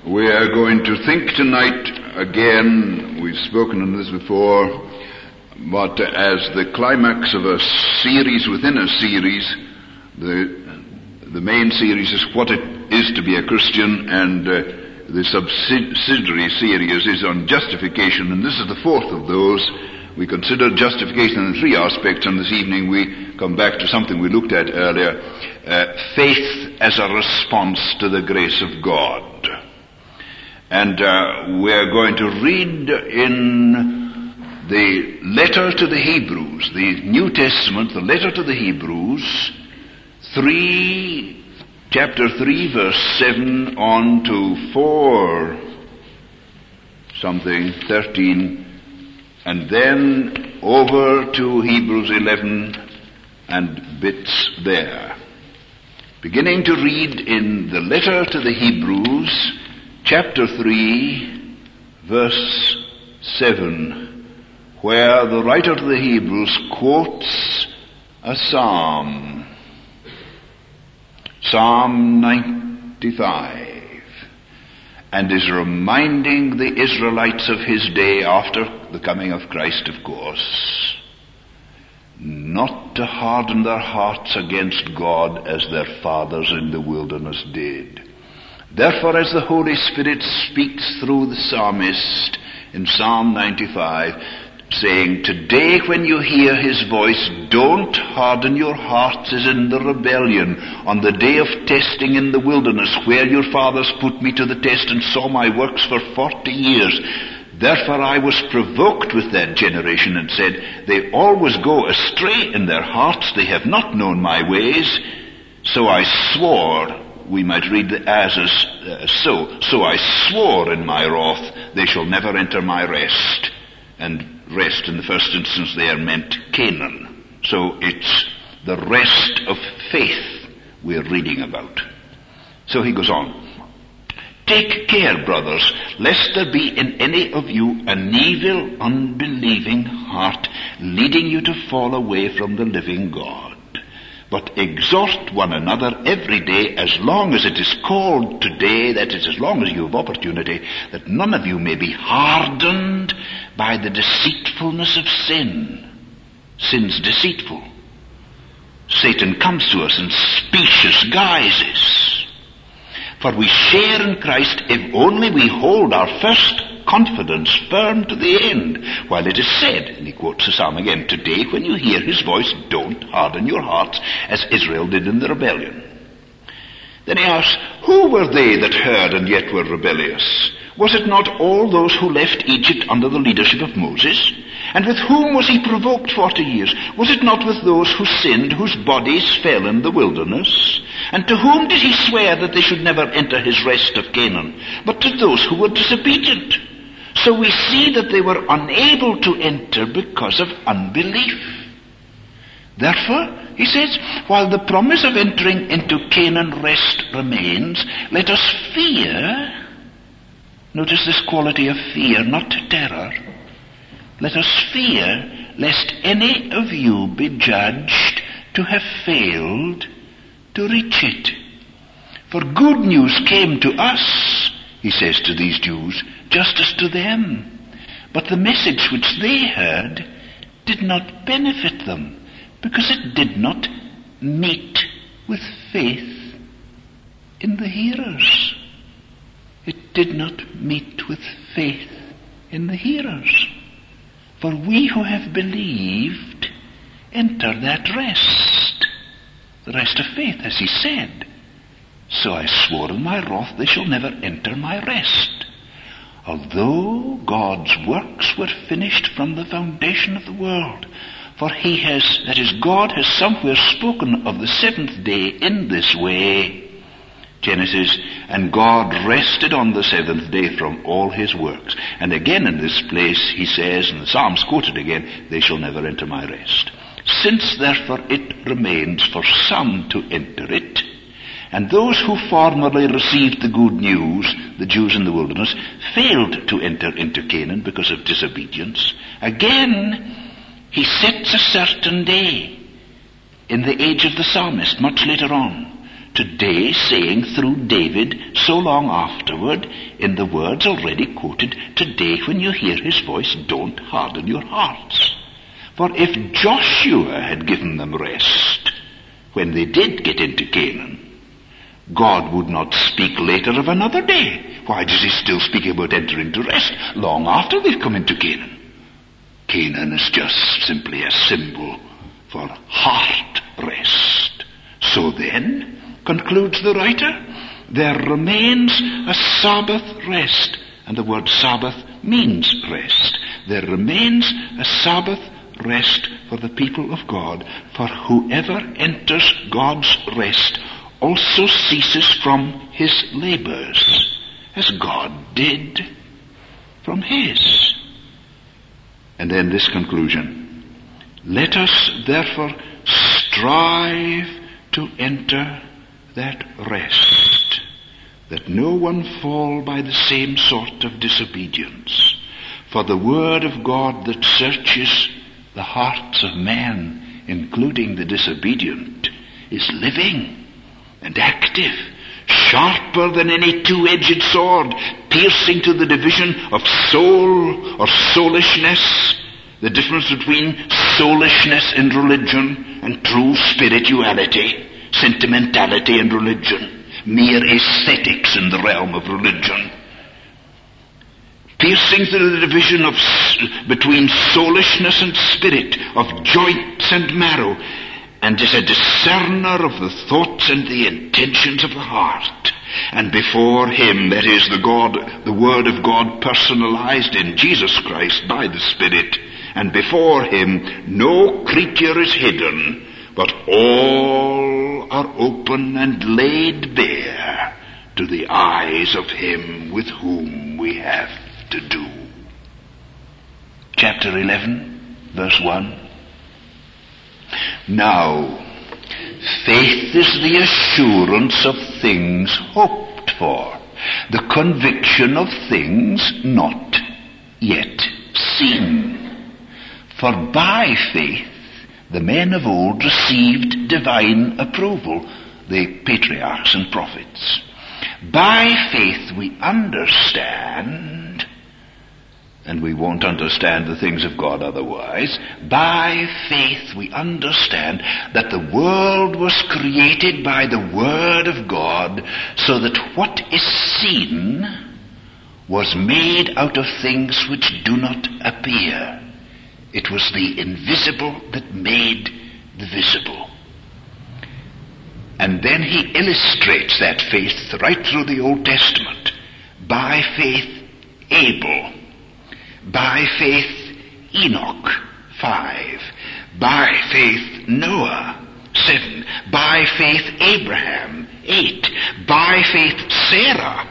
We are going to think tonight again, we've spoken on this before, but as the climax of a series within a series, the main series is what it is to be a Christian, and the subsidiary series is on justification, and this is the fourth of those. We consider justification in three aspects, and this evening we come back to something we looked at earlier, faith as a response to the grace of God. And we're going to read in the letter to the Hebrews, the New Testament, the letter to the Hebrews, chapter 3, verse 7 on to 13, and then over to Hebrews 11 and bits there. Beginning to read in the letter to the Hebrews, chapter 3, verse 7, where the writer to the Hebrews quotes a psalm, Psalm 95, and is reminding the Israelites of his day after the coming of Christ, of course, not to harden their hearts against God as their fathers in the wilderness did. Therefore, as the Holy Spirit speaks through the psalmist in Psalm 95, saying, "Today when you hear his voice, don't harden your hearts as in the rebellion, on the day of testing in the wilderness, where your fathers put me to the test and saw my works for 40 years. Therefore I was provoked with that generation and said, they always go astray in their hearts, they have not known my ways. So I swore," we might read the as so I swore in my wrath, they shall never enter my rest. And rest in the first instance there meant Canaan. So it's the rest of faith we're reading about. So he goes on. "Take care, brothers, lest there be in any of you an evil, unbelieving heart, leading you to fall away from the living God. But exhort one another every day, as long as it is called today, that is, as long as you have opportunity, that none of you may be hardened by the deceitfulness of sin." Sin's deceitful. Satan comes to us in specious guises. "For we share in Christ if only we hold our first confidence firm to the end. While it is said," and he quotes the psalm again, "Today when you hear his voice, don't harden your hearts as Israel did in the rebellion." Then he asks, who were they that heard and yet were rebellious? Was it not all those who left Egypt under the leadership of Moses? And with whom was he provoked 40 years? Was it not with those who sinned, whose bodies fell in the wilderness? And to whom did he swear that they should never enter his rest of Canaan? But to those who were disobedient. So we see that they were unable to enter because of unbelief. Therefore, he says, while the promise of entering into Canaan rest remains, let us fear. Notice this quality of fear, not terror. Let us fear lest any of you be judged to have failed to reach it. For good news came to us, he says to these Jews, just as to them. But the message which they heard did not benefit them, because it did not meet with faith in the hearers. It did not meet with faith in the hearers. For we who have believed enter that rest, the rest of faith, as he said. So I swore in my wrath, they shall never enter my rest. Although God's works were finished from the foundation of the world. For he has, that is, God has somewhere spoken of the seventh day in this way. Genesis, and God rested on the seventh day from all his works. And again in this place he says, and the Psalm's quoted again, they shall never enter my rest. Since therefore it remains for some to enter it, and those who formerly received the good news, the Jews in the wilderness, failed to enter into Canaan because of disobedience, again he sets a certain day in the age of the psalmist, much later on, today saying through David so long afterward, in the words already quoted, today when you hear his voice, don't harden your hearts. For if Joshua had given them rest when they did get into Canaan, God would not speak later of another day. Why does he still speak about entering to rest long after they've come into Canaan? Canaan is just simply a symbol for heart rest. So then, concludes the writer, there remains a Sabbath rest. And the word Sabbath means rest. There remains a Sabbath rest for the people of God. For whoever enters God's rest also ceases from his labors, as God did from his. And then this conclusion. Let us therefore strive to enter that rest, that no one fall by the same sort of disobedience. For the word of God that searches the hearts of men, including the disobedient, is living and active, sharper than any two-edged sword, piercing to the division of soul or soulishness, the difference between soulishness in religion and true spirituality, sentimentality in religion, mere aesthetics in the realm of religion. Piercing to the division of between soulishness and spirit, of joints and marrow, and is a discerner of the thoughts and the intentions of the heart. And before him, that is the Word of God personalized in Jesus Christ by the Spirit, and before him no creature is hidden, but all are open and laid bare to the eyes of him with whom we have to do. Chapter 11, verse 1. Now, faith is the assurance of things hoped for, the conviction of things not yet seen. For by faith the men of old received divine approval, the patriarchs and prophets. By faith we understand, and we won't understand the things of God otherwise, by faith we understand that the world was created by the Word of God, so that what is seen was made out of things which do not appear. It was the invisible that made the visible. And then he illustrates that faith right through the Old Testament. By faith Abel. By faith Enoch, 5. By faith Noah, 7. By faith Abraham, 8. By faith Sarah,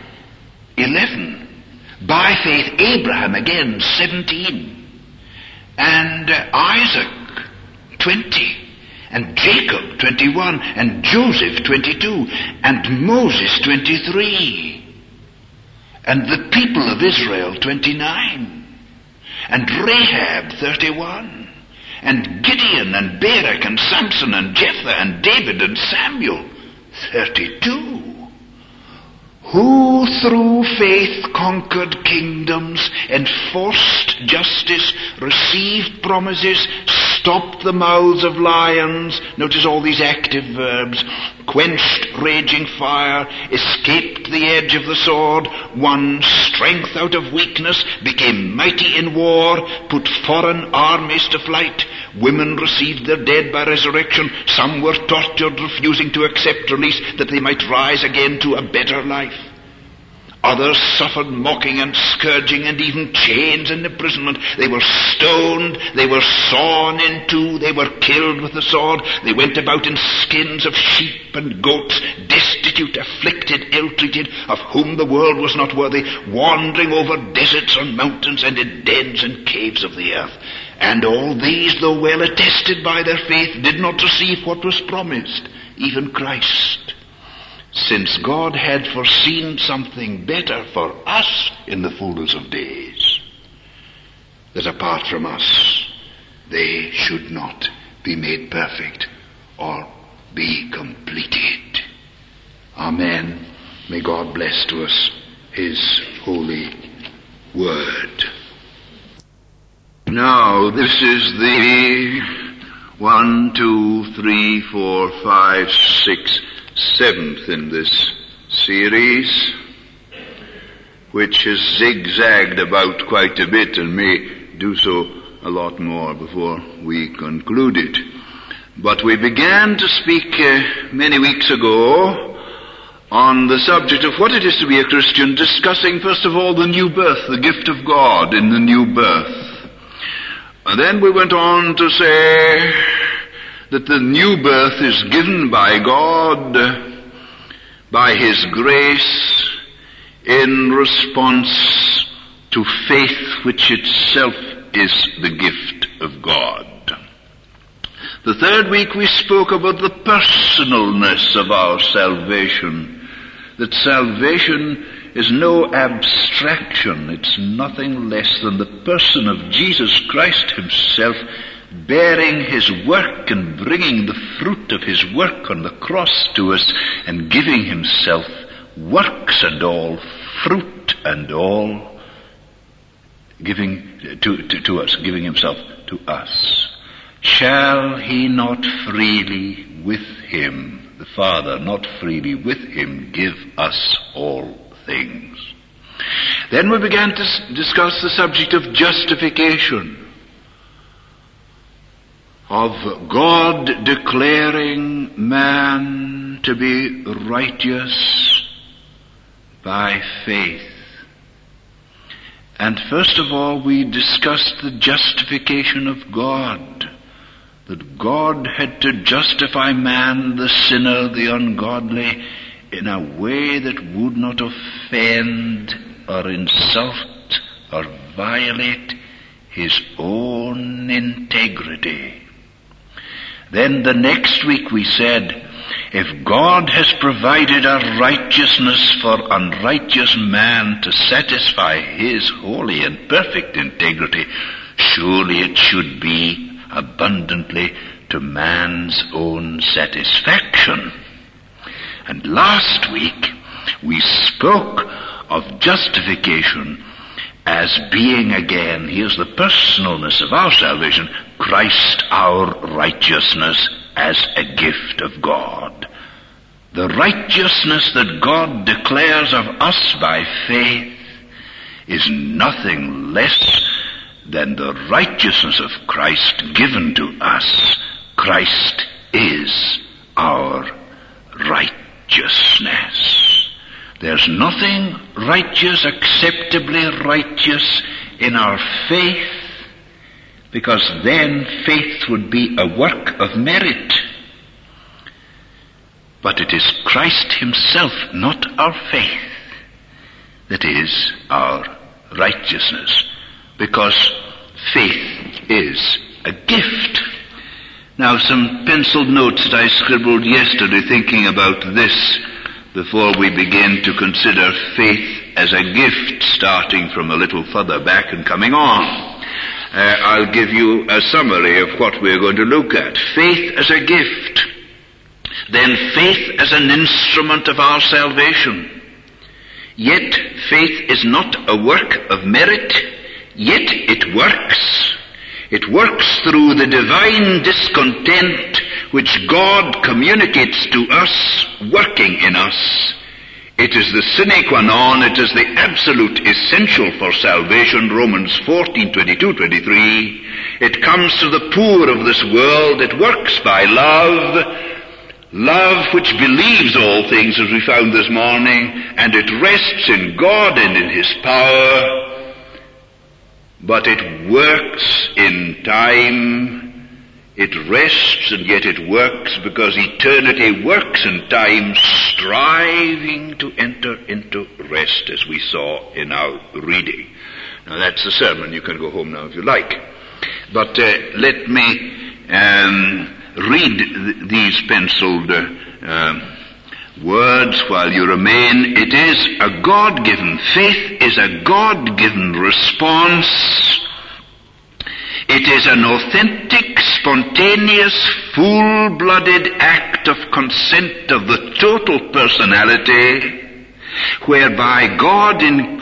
11. By faith Abraham again, 17. And Isaac, 20. And Jacob, 21. And Joseph, 22. And Moses, 23. And the people of Israel, 29. And Rahab, 31, and Gideon, and Barak, and Samson, and Jephthah, and David, and Samuel, 32, who through faith conquered kingdoms, enforced justice, received promises, stopped the mouths of lions, notice all these active verbs, quenched raging fire, escaped the edge of the sword, won strength out of weakness, became mighty in war, put foreign armies to flight. Women received their dead by resurrection. Some were tortured, refusing to accept release that they might rise again to a better life. Others suffered mocking and scourging and even chains and imprisonment. They were stoned, they were sawn in two, they were killed with the sword. They went about in skins of sheep and goats, destitute, afflicted, ill-treated, of whom the world was not worthy, wandering over deserts and mountains and in dens and caves of the earth. And all these, though well attested by their faith, did not receive what was promised, even Christ. Since God had foreseen something better for us in the fullness of days, that apart from us they should not be made perfect or be completed. Amen. May God bless to us his holy word. Now, this is the 1, 2, 3, 4, 5, 6, 7th in this series, which has zigzagged about quite a bit and may do so a lot more before we conclude it. But we began to speak many weeks ago on the subject of what it is to be a Christian, discussing first of all the new birth, the gift of God in the new birth. And then we went on to say that the new birth is given by God, by his grace, in response to faith, which itself is the gift of God. The third week we spoke about the personalness of our salvation, that salvation is no abstraction, it's nothing less than the person of Jesus Christ himself bearing his work and bringing the fruit of his work on the cross to us and giving himself works and all, fruit and all, giving to us, giving himself to us. Shall he not freely with him, the Father, not freely with him, give us all things? Then we began to discuss the subject of justification, of God declaring man to be righteous by faith. And first of all, we discussed the justification of God, that God had to justify man, the sinner, the ungodly, in a way that would not offend or insult or violate his own integrity. Then the next week we said, if God has provided a righteousness for unrighteous man to satisfy his holy and perfect integrity, surely it should be abundantly to man's own satisfaction. And last week we spoke of justification as being again, here's the personalness of our salvation, Christ our righteousness as a gift of God. The righteousness that God declares of us by faith is nothing less than the righteousness of Christ given to us. Christ is our righteousness. There's nothing righteous, acceptably righteous in our faith, because then faith would be a work of merit. But it is Christ himself, not our faith, that is our righteousness, because faith is a gift. Now, some penciled notes that I scribbled yesterday thinking about this before we begin to consider faith as a gift, starting from a little further back and coming on. I'll give you a summary of what we're going to look at. Faith as a gift. Then faith as an instrument of our salvation. Yet faith is not a work of merit, yet it works. It works through the divine discontent which God communicates to us, working in us. It is the sine qua non, it is the absolute essential for salvation, Romans 14:22-23. It comes to the poor of this world, it works by love, love which believes all things, as we found this morning, and it rests in God and in his power. But it works in time. It rests and yet it works, because eternity works in time, striving to enter into rest, as we saw in our reading. Now that's the sermon. You can go home now if you like. But let me read these penciled words while you remain. It is a God-given, faith is a God-given response. It is an authentic, spontaneous full-blooded act of consent of the total personality, whereby God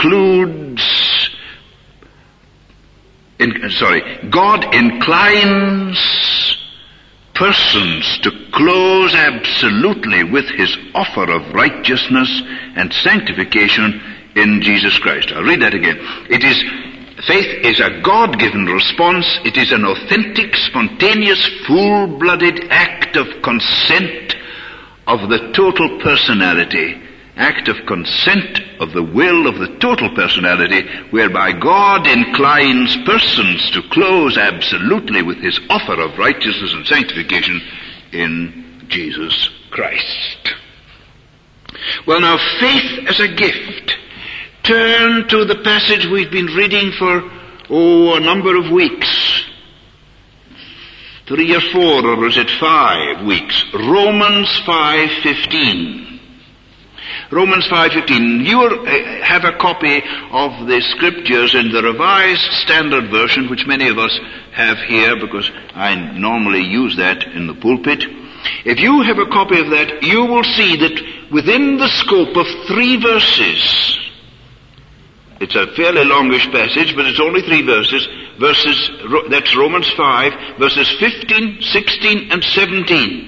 God inclines persons to close absolutely with his offer of righteousness and sanctification in Jesus Christ. I'll read that again. Faith is a God-given response. It is an authentic, spontaneous, full-blooded act of consent of the total personality. Act of consent of the will of the total personality, whereby God inclines persons to close absolutely with his offer of righteousness and sanctification in Jesus Christ. Well, now, faith as a gift. Turn to the passage we've been reading for, a number of weeks. 3 or 4, or is it 5 weeks? Romans 5:15. Romans 5:15. You have a copy of the scriptures in the Revised Standard Version, which many of us have here because I normally use that in the pulpit. If you have a copy of that, you will see that within the scope of 3 verses, it's a fairly longish passage, but it's only 3 verses. That's Romans 5, verses 15, 16, and 17.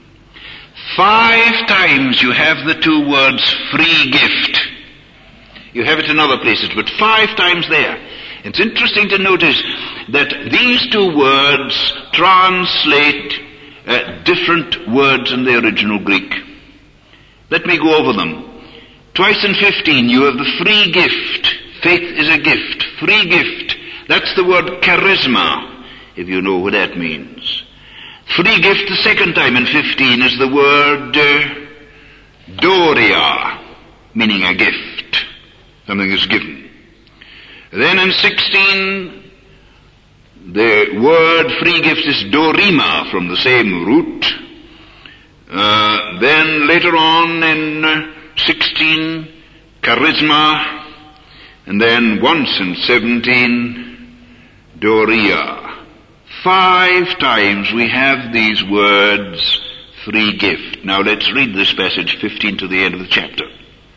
5 times you have the 2 words free gift. You have it in other places, but 5 times there. It's interesting to notice that these 2 words translate different words in the original Greek. Let me go over them. Twice in 15 you have the free gift. Faith is a gift. Free gift. That's the word charisma, if you know what that means. Free gift the second time in 15 is the word doria, meaning a gift. Something is given. Then in 16, the word free gift is dorima, from the same root. Then later on in 16, charisma, and then once in 17, doria. 5 times we have these words, free gift. Now let's read this passage 15 to the end of the chapter.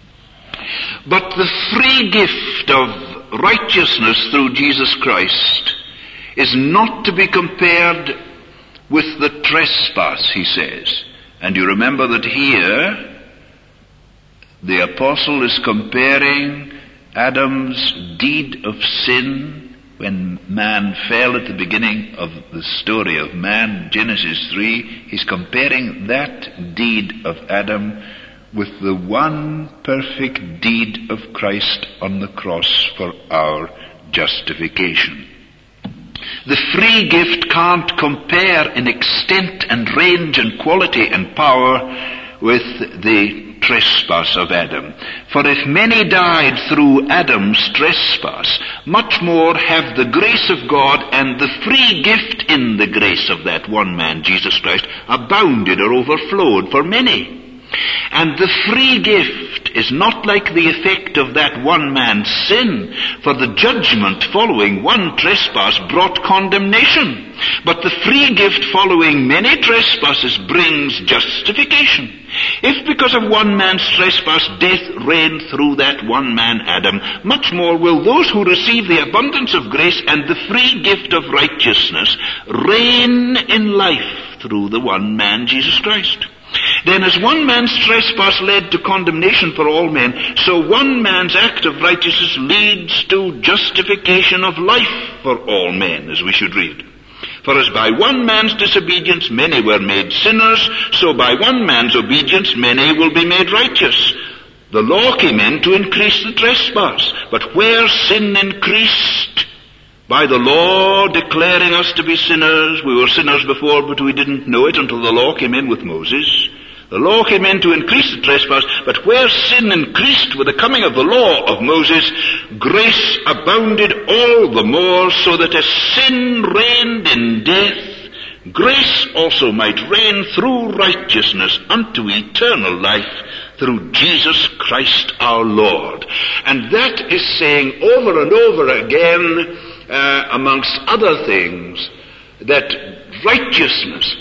But the free gift of righteousness through Jesus Christ is not to be compared with the trespass, he says. And you remember that here, the apostle is comparing Adam's deed of sin when man fell at the beginning of the story of man, Genesis 3, he's comparing that deed of Adam with the one perfect deed of Christ on the cross for our justification. The free gift can't compare in extent and range and quality and power with the trespass of Adam. For if many died through Adam's trespass, much more have the grace of God and the free gift in the grace of that one man, Jesus Christ, abounded or overflowed for many. And the free gift is not like the effect of that one man's sin, for the judgment following one trespass brought condemnation. But the free gift following many trespasses brings justification. If because of one man's trespass death reigned through that one man Adam, much more will those who receive the abundance of grace and the free gift of righteousness reign in life through the one man Jesus Christ. Then as one man's trespass led to condemnation for all men, so one man's act of righteousness leads to justification of life for all men, as we should read. For as by one man's disobedience many were made sinners, so by one man's obedience many will be made righteous. The law came in to increase the trespass, but where sin increased, by the law declaring us to be sinners, we were sinners before, but we didn't know it until the law came in with Moses. The law came in to increase the trespass, but where sin increased with the coming of the law of Moses, grace abounded all the more, so that as sin reigned in death, grace also might reign through righteousness unto eternal life through Jesus Christ our Lord. And that is saying over and over again, amongst other things, that righteousness,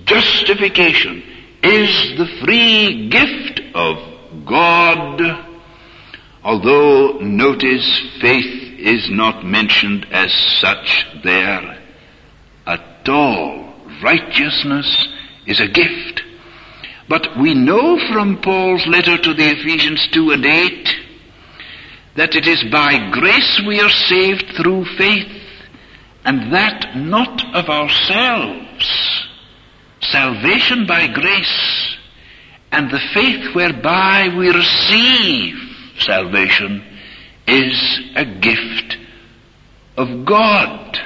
justification is the free gift of God, although notice faith is not mentioned as such there at all. Righteousness is a gift. But we know from Paul's letter to the Ephesians 2 and 8 that it is by grace we are saved through faith, and that not of ourselves. Salvation by grace, and the faith whereby we receive salvation is a gift of God.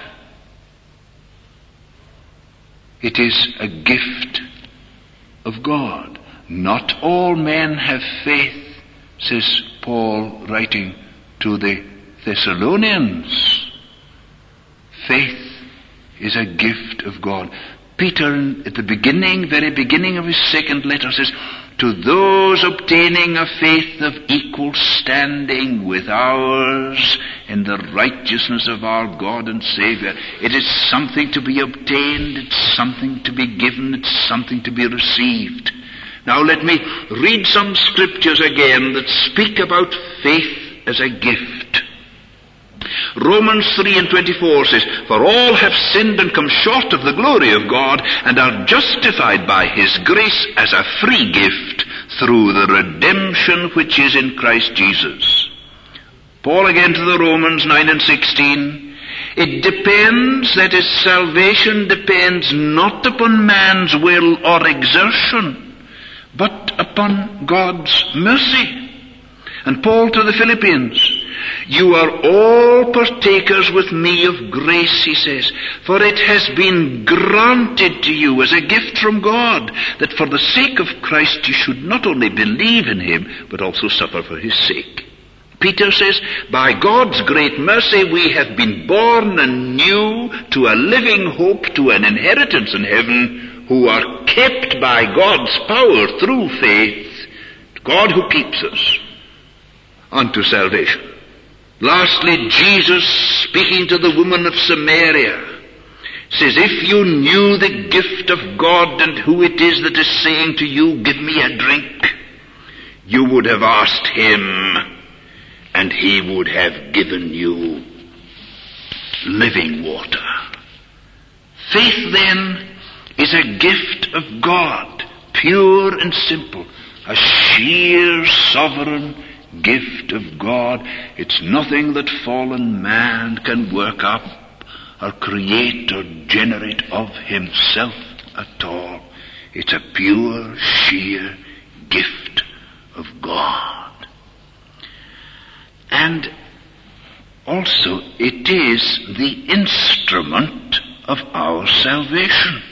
It is a gift of God. Not all men have faith, says Paul writing to the Thessalonians. Faith is a gift of God. Peter, at the very beginning of his second letter, says, to those obtaining a faith of equal standing with ours in the righteousness of our God and Savior. It is something to be obtained, it's something to be given, it's something to be received. Now let me read some scriptures again that speak about faith as a gift. Romans 3:24 says, for all have sinned and come short of the glory of God, and are justified by His grace as a free gift through the redemption which is in Christ Jesus. Paul again to the Romans 9:16, it depends, that is, salvation depends not upon man's will or exertion, but upon God's mercy. And Paul to the Philippians, you are all partakers with me of grace, he says, for it has been granted to you as a gift from God, that for the sake of Christ you should not only believe in Him, but also suffer for His sake. Peter says, by God's great mercy we have been born anew to a living hope, to an inheritance in heaven, who are kept by God's power through faith, God who keeps us unto salvation. Lastly, Jesus, speaking to the woman of Samaria, says, if you knew the gift of God and who it is that is saying to you, give me a drink, you would have asked Him, and He would have given you living water. Faith, then, is a gift of God, pure and simple, a sheer sovereign gift of God. It's nothing that fallen man can work up or create or generate of himself at all. It's a pure, sheer gift of God. And also it is the instrument of our salvation.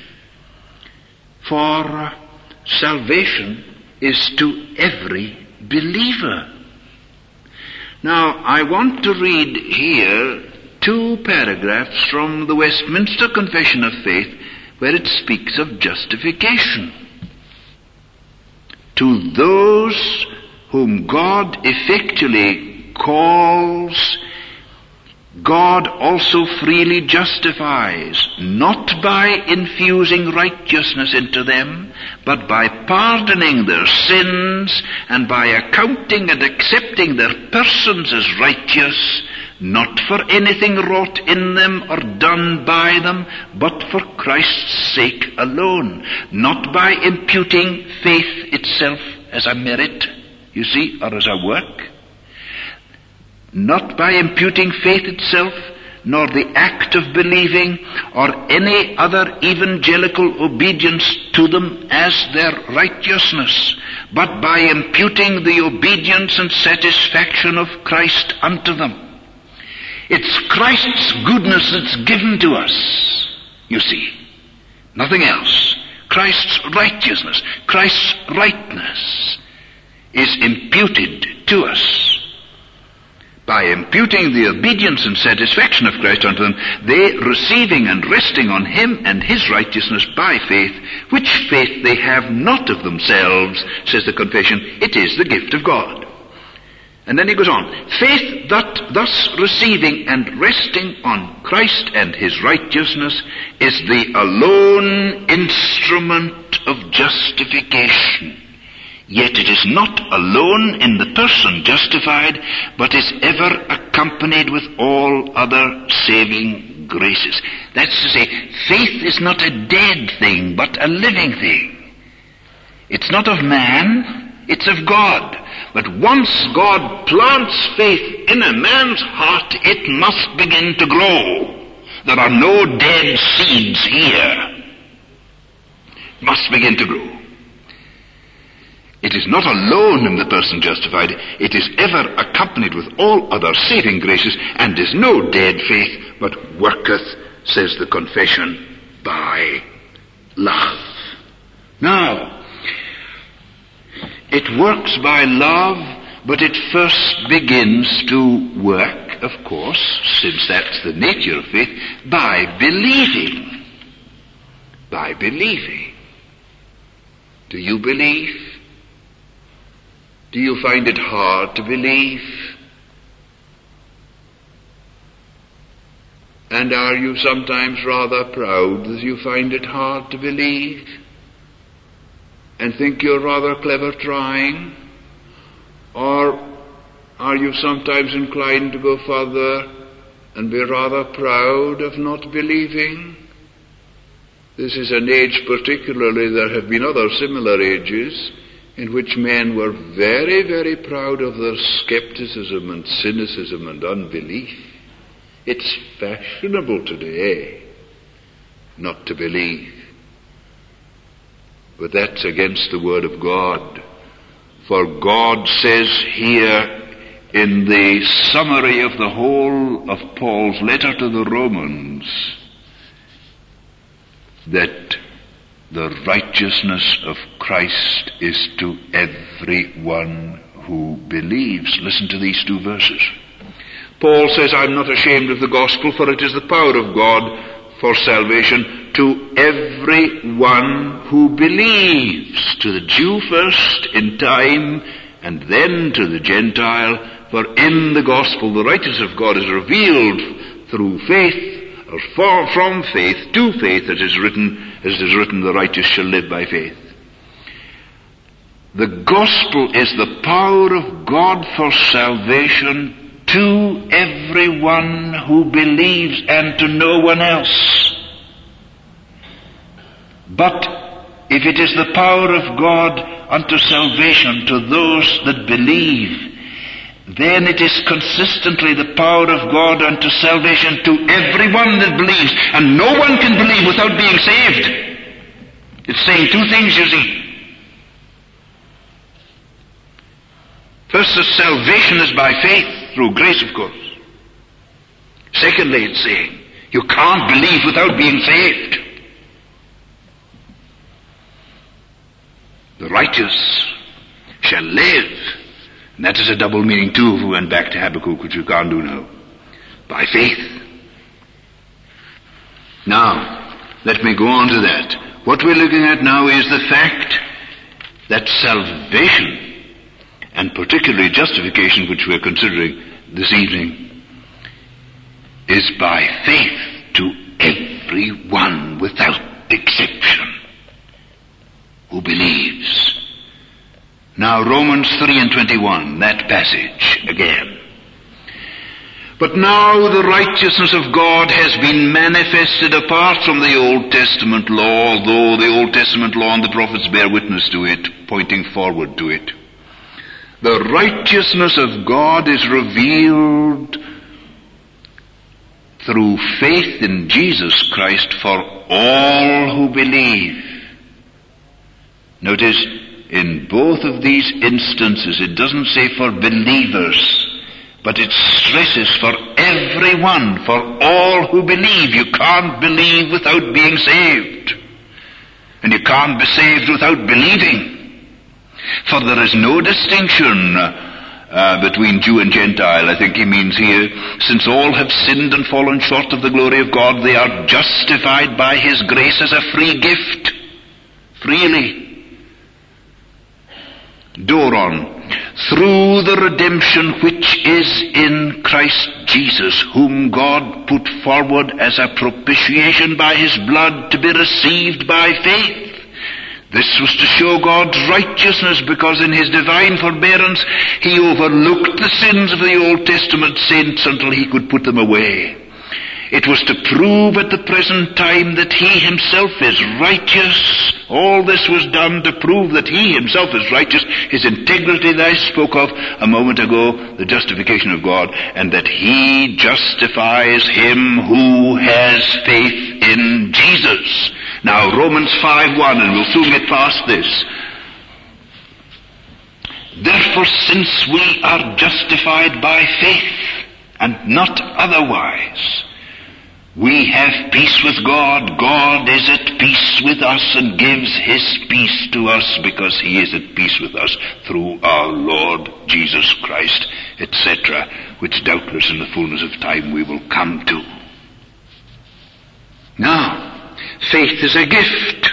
For salvation is to every believer. Now, I want to read here 2 paragraphs from the Westminster Confession of Faith where it speaks of justification. To those whom God effectually calls, God also freely justifies, not by infusing righteousness into them, but by pardoning their sins, and by accounting and accepting their persons as righteous, not for anything wrought in them or done by them, but for Christ's sake alone, not by imputing faith itself as a merit, you see, or as a work, not by imputing faith itself, nor the act of believing, or any other evangelical obedience to them as their righteousness, but by imputing the obedience and satisfaction of Christ unto them. It's Christ's goodness that's given to us, you see. Nothing else. Christ's righteousness, Christ's rightness is imputed to us. By imputing the obedience and satisfaction of Christ unto them, they receiving and resting on Him and His righteousness by faith, which faith they have not of themselves, says the confession, it is the gift of God. And then he goes on. Faith that thus receiving and resting on Christ and his righteousness is the alone instrument of justification. Yet it is not alone in the person justified, but is ever accompanied with all other saving graces. That's to say, faith is not a dead thing, but a living thing. It's not of man, it's of God. But once God plants faith in a man's heart, it must begin to grow. There are no dead seeds here. It must begin to grow. It is not alone in the person justified, it is ever accompanied with all other saving graces, and is no dead faith, but worketh, says the confession, by love. Now, it works by love, but it first begins to work, of course, since that's the nature of faith, by believing. By believing. Do you believe? Do you find it hard to believe? And are you sometimes rather proud that you find it hard to believe? And think you're rather clever trying? Or are you sometimes inclined to go further and be rather proud of not believing? This is an age particularly, there have been other similar ages, in which men were very, very proud of their skepticism and cynicism and unbelief. It's fashionable today not to believe. But that's against the Word of God. For God says here in the summary of the whole of Paul's letter to the Romans that the righteousness of Christ is to everyone who believes. Listen to these two verses. Paul says, I'm not ashamed of the gospel, for it is the power of God for salvation to everyone who believes, to the Jew first in time, and then to the Gentile. For in the gospel the righteousness of God is revealed through faith, or from faith to faith, as is written, the righteous shall live by faith. The gospel is the power of God for salvation to everyone who believes and to no one else. But if it is the power of God unto salvation to those that believe, then it is consistently the power of God unto salvation to everyone that believes. And no one can believe without being saved. It's saying two things, you see. First, the salvation is by faith, through grace, of course. Secondly, it's saying, you can't believe without being saved. The righteous shall live. And that is a double meaning too, if we went back to Habakkuk, which you can't do now. By faith. Now, let me go on to that. What we're looking at now is the fact that salvation, and particularly justification, which we're considering this evening, is by faith to everyone without exception who believes. Now Romans 3:21, that passage again. But now the righteousness of God has been manifested apart from the Old Testament law, although the Old Testament law and the prophets bear witness to it, pointing forward to it. The righteousness of God is revealed through faith in Jesus Christ for all who believe. Notice, in both of these instances, it doesn't say for believers, but it stresses for everyone, for all who believe. You can't believe without being saved. And you can't be saved without believing. For there is no distinction between Jew and Gentile. I think he means here, since all have sinned and fallen short of the glory of God, they are justified by His grace as a free gift, freely. Doron through the redemption which is in Christ Jesus, whom God put forward as a propitiation by his blood to be received by faith. This was to show God's righteousness, because in his divine forbearance he overlooked the sins of the Old Testament saints until he could put them away. It was to prove at the present time that he himself is righteous. All this was done to prove that he himself is righteous, his integrity that I spoke of a moment ago, the justification of God, and that he justifies him who has faith in Jesus. Now, Romans 5:1, and we'll soon get past this. Therefore, since we are justified by faith, and not otherwise, we have peace with God. God is at peace with us and gives his peace to us because he is at peace with us through our Lord Jesus Christ, etc., which doubtless in the fullness of time we will come to. Now, faith is a gift.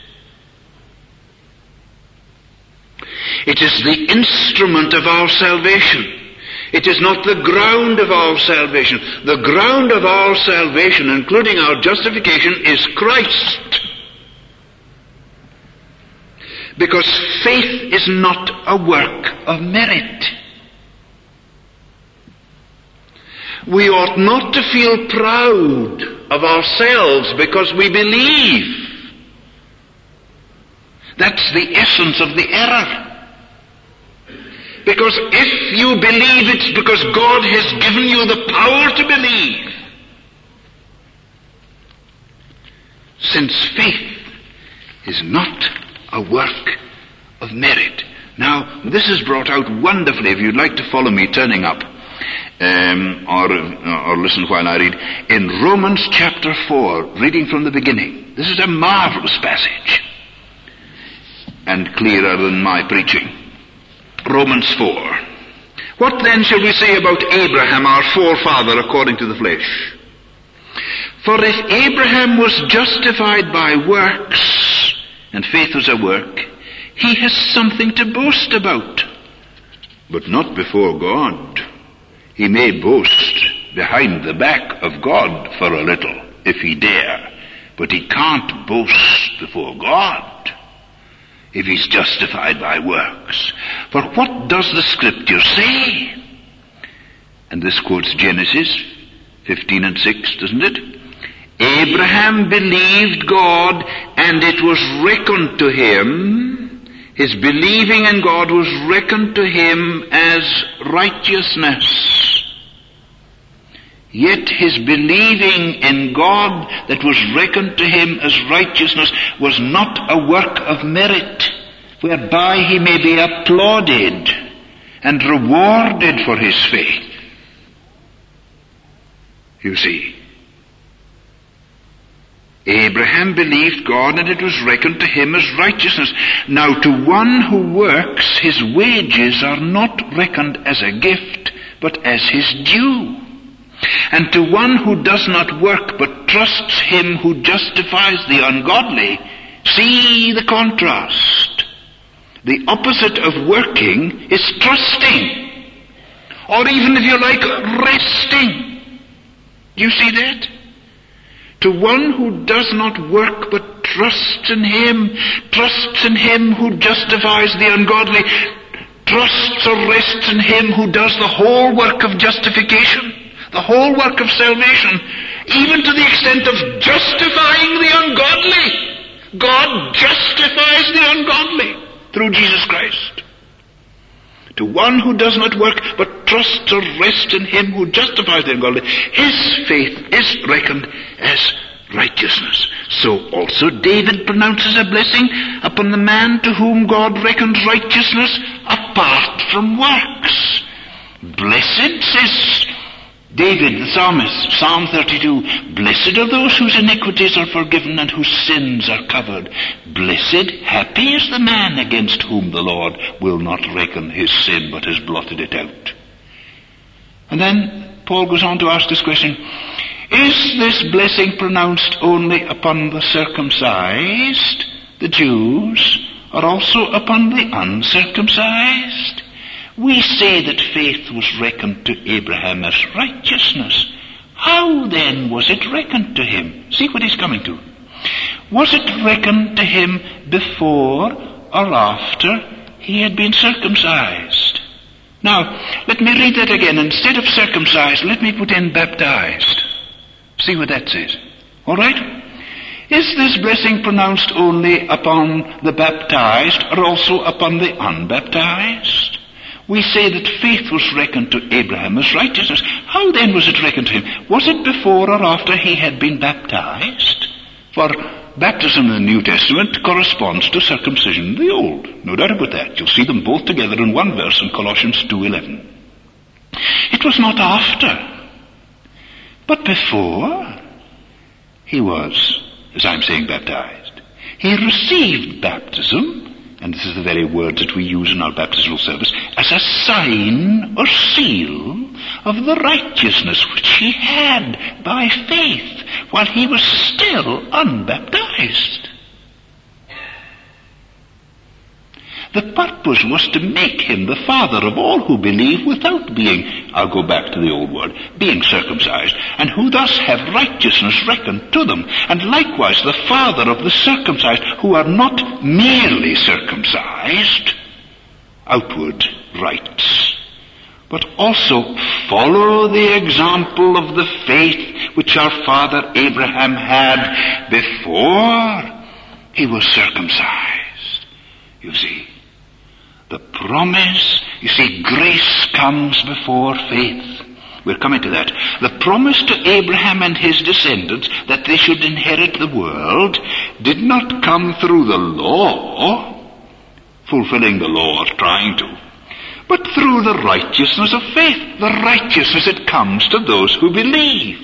It is the instrument of our salvation. It is not the ground of our salvation. The ground of our salvation, including our justification, is Christ. Because faith is not a work of merit. We ought not to feel proud of ourselves because we believe. That's the essence of the error. Because if you believe, it's because God has given you the power to believe. Since faith is not a work of merit. Now, this is brought out wonderfully, if you'd like to follow me turning up, or listen while I read, in Romans chapter 4, reading from the beginning. This is a marvelous passage, and clearer than my preaching. Romans 4. What then shall we say about Abraham, our forefather, according to the flesh? For if Abraham was justified by works, and faith was a work, he has something to boast about, but not before God. He may boast behind the back of God for a little, if he dare, but he can't boast before God if he's justified by works. For what does the Scripture say? And this quotes Genesis 15:6, doesn't it? Abraham believed God, and it was reckoned to him, his believing in God was reckoned to him as righteousness. Yet his believing in God that was reckoned to him as righteousness was not a work of merit, whereby he may be applauded and rewarded for his faith. You see, Abraham believed God, and it was reckoned to him as righteousness. Now, to one who works, his wages are not reckoned as a gift, but as his due. And to one who does not work, but trusts him who justifies the ungodly, see the contrast. The opposite of working is trusting, or even, if you like, resting. Do you see that? To one who does not work, but trusts in him who justifies the ungodly, trusts or rests in him who does the whole work of justification, the whole work of salvation, even to the extent of justifying the ungodly. God justifies the ungodly through Jesus Christ. To one who does not work, but trusts or rests in him who justifies the ungodly, his faith is reckoned as righteousness. So also David pronounces a blessing upon the man to whom God reckons righteousness apart from works. Blessed, says David the psalmist, Psalm 32, blessed are those whose iniquities are forgiven and whose sins are covered. Blessed, happy is the man against whom the Lord will not reckon his sin, but has blotted it out. And then Paul goes on to ask this question, is this blessing pronounced only upon the circumcised, the Jews, or also upon the uncircumcised? We say that faith was reckoned to Abraham as righteousness. How then was it reckoned to him? See what he's coming to. Was it reckoned to him before or after he had been circumcised? Now, let me read that again. Instead of circumcised, let me put in baptized. See what that says. All right? Is this blessing pronounced only upon the baptized or also upon the unbaptized? We say that faith was reckoned to Abraham as righteousness. How then was it reckoned to him? Was it before or after he had been baptized? For baptism in the New Testament corresponds to circumcision in the Old. No doubt about that. You'll see them both together in one verse in Colossians 2:11. It was not after, but before he was, as I'm saying, baptized. He received baptism, and this is the very word that we use in our baptismal service, as a sign or seal of the righteousness which he had by faith while he was still unbaptized. The purpose was to make him the father of all who believe without being, I'll go back to the old word, being circumcised, and who thus have righteousness reckoned to them, and likewise the father of the circumcised, who are not merely circumcised, outward rites, but also follow the example of the faith which our father Abraham had before he was circumcised. You see, the promise, you see, grace comes before faith. We're coming to that. The promise to Abraham and his descendants that they should inherit the world did not come through the law, fulfilling the law or trying to, but through the righteousness of faith, the righteousness that comes to those who believe.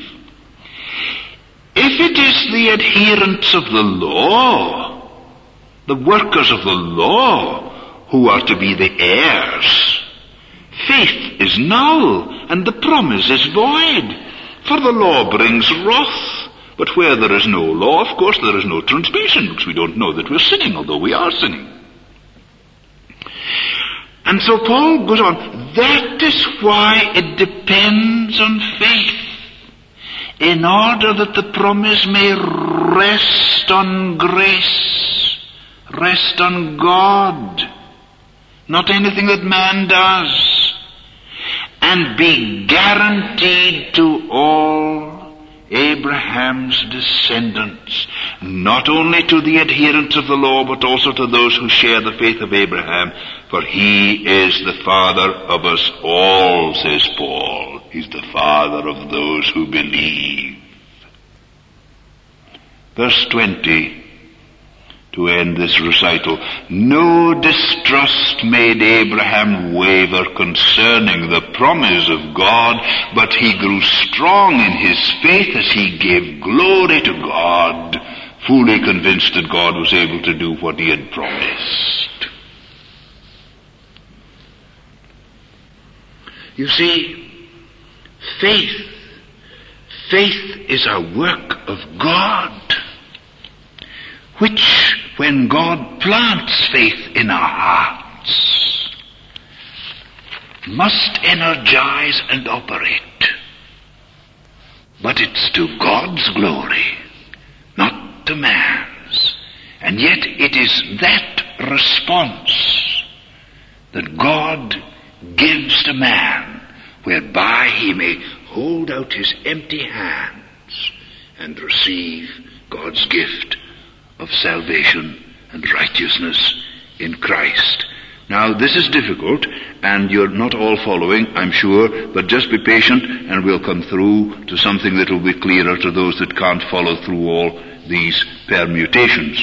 If it is the adherents of the law, the workers of the law, who are to be the heirs, faith is null, and the promise is void. For the law brings wrath, but where there is no law, of course, there is no transgression, because we don't know that we're sinning, although we are sinning. And so Paul goes on, that is why it depends on faith, in order that the promise may rest on grace, rest on God, not anything that man does, and be guaranteed to all Abraham's descendants, not only to the adherents of the law, but also to those who share the faith of Abraham, for he is the father of us all, says Paul. He's the father of those who believe. Verse 20, to end this recital, no distrust made Abraham waver concerning the promise of God, but he grew strong in his faith as he gave glory to God, fully convinced that God was able to do what he had promised. You see, faith is a work of God, which, when God plants faith in our hearts, must energize and operate. But it's to God's glory, not to man's. And yet it is that response that God gives to man, whereby he may hold out his empty hands and receive God's gift of salvation and righteousness in Christ. Now, this is difficult, and you're not all following, I'm sure, but just be patient, and we'll come through to something that will be clearer to those that can't follow through all these permutations.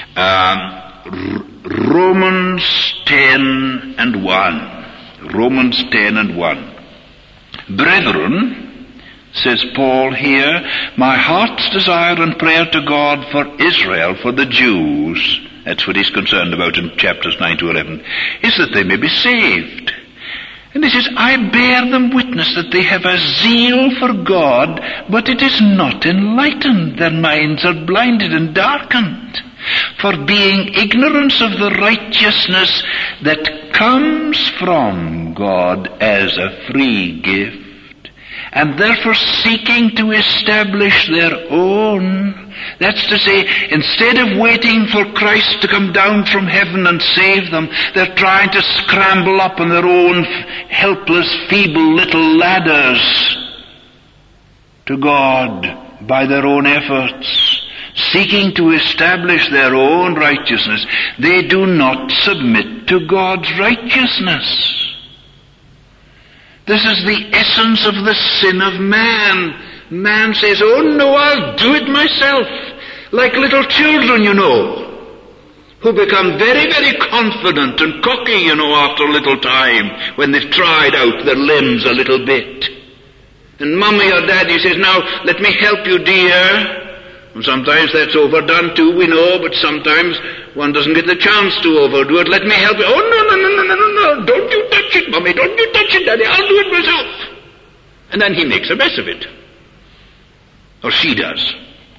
Romans 10 and 1. Romans 10 and 1. Brethren, says Paul here, my heart's desire and prayer to God for Israel, for the Jews, that's what he's concerned about in chapters 9 to 11, is that they may be saved. And he says, I bear them witness that they have a zeal for God, but it is not enlightened. Their minds are blinded and darkened. For being ignorant of the righteousness that comes from God as a free gift, and therefore seeking to establish their own, that's to say, instead of waiting for Christ to come down from heaven and save them, they're trying to scramble up on their own helpless, feeble little ladders to God by their own efforts. Seeking to establish their own righteousness, they do not submit to God's righteousness. This is the essence of the sin of man. Man says, oh no, I'll do it myself. Like little children, who become very, very confident and cocky, after a little time, when they've tried out their limbs a little bit. And mommy or daddy says, now, let me help you, dear. And sometimes that's overdone too, we know, but sometimes one doesn't get the chance to overdo it. Let me help you. Oh, no, don't you touch it, mommy, don't you touch it, daddy, I'll do it myself. And then he makes a mess of it. Or she does.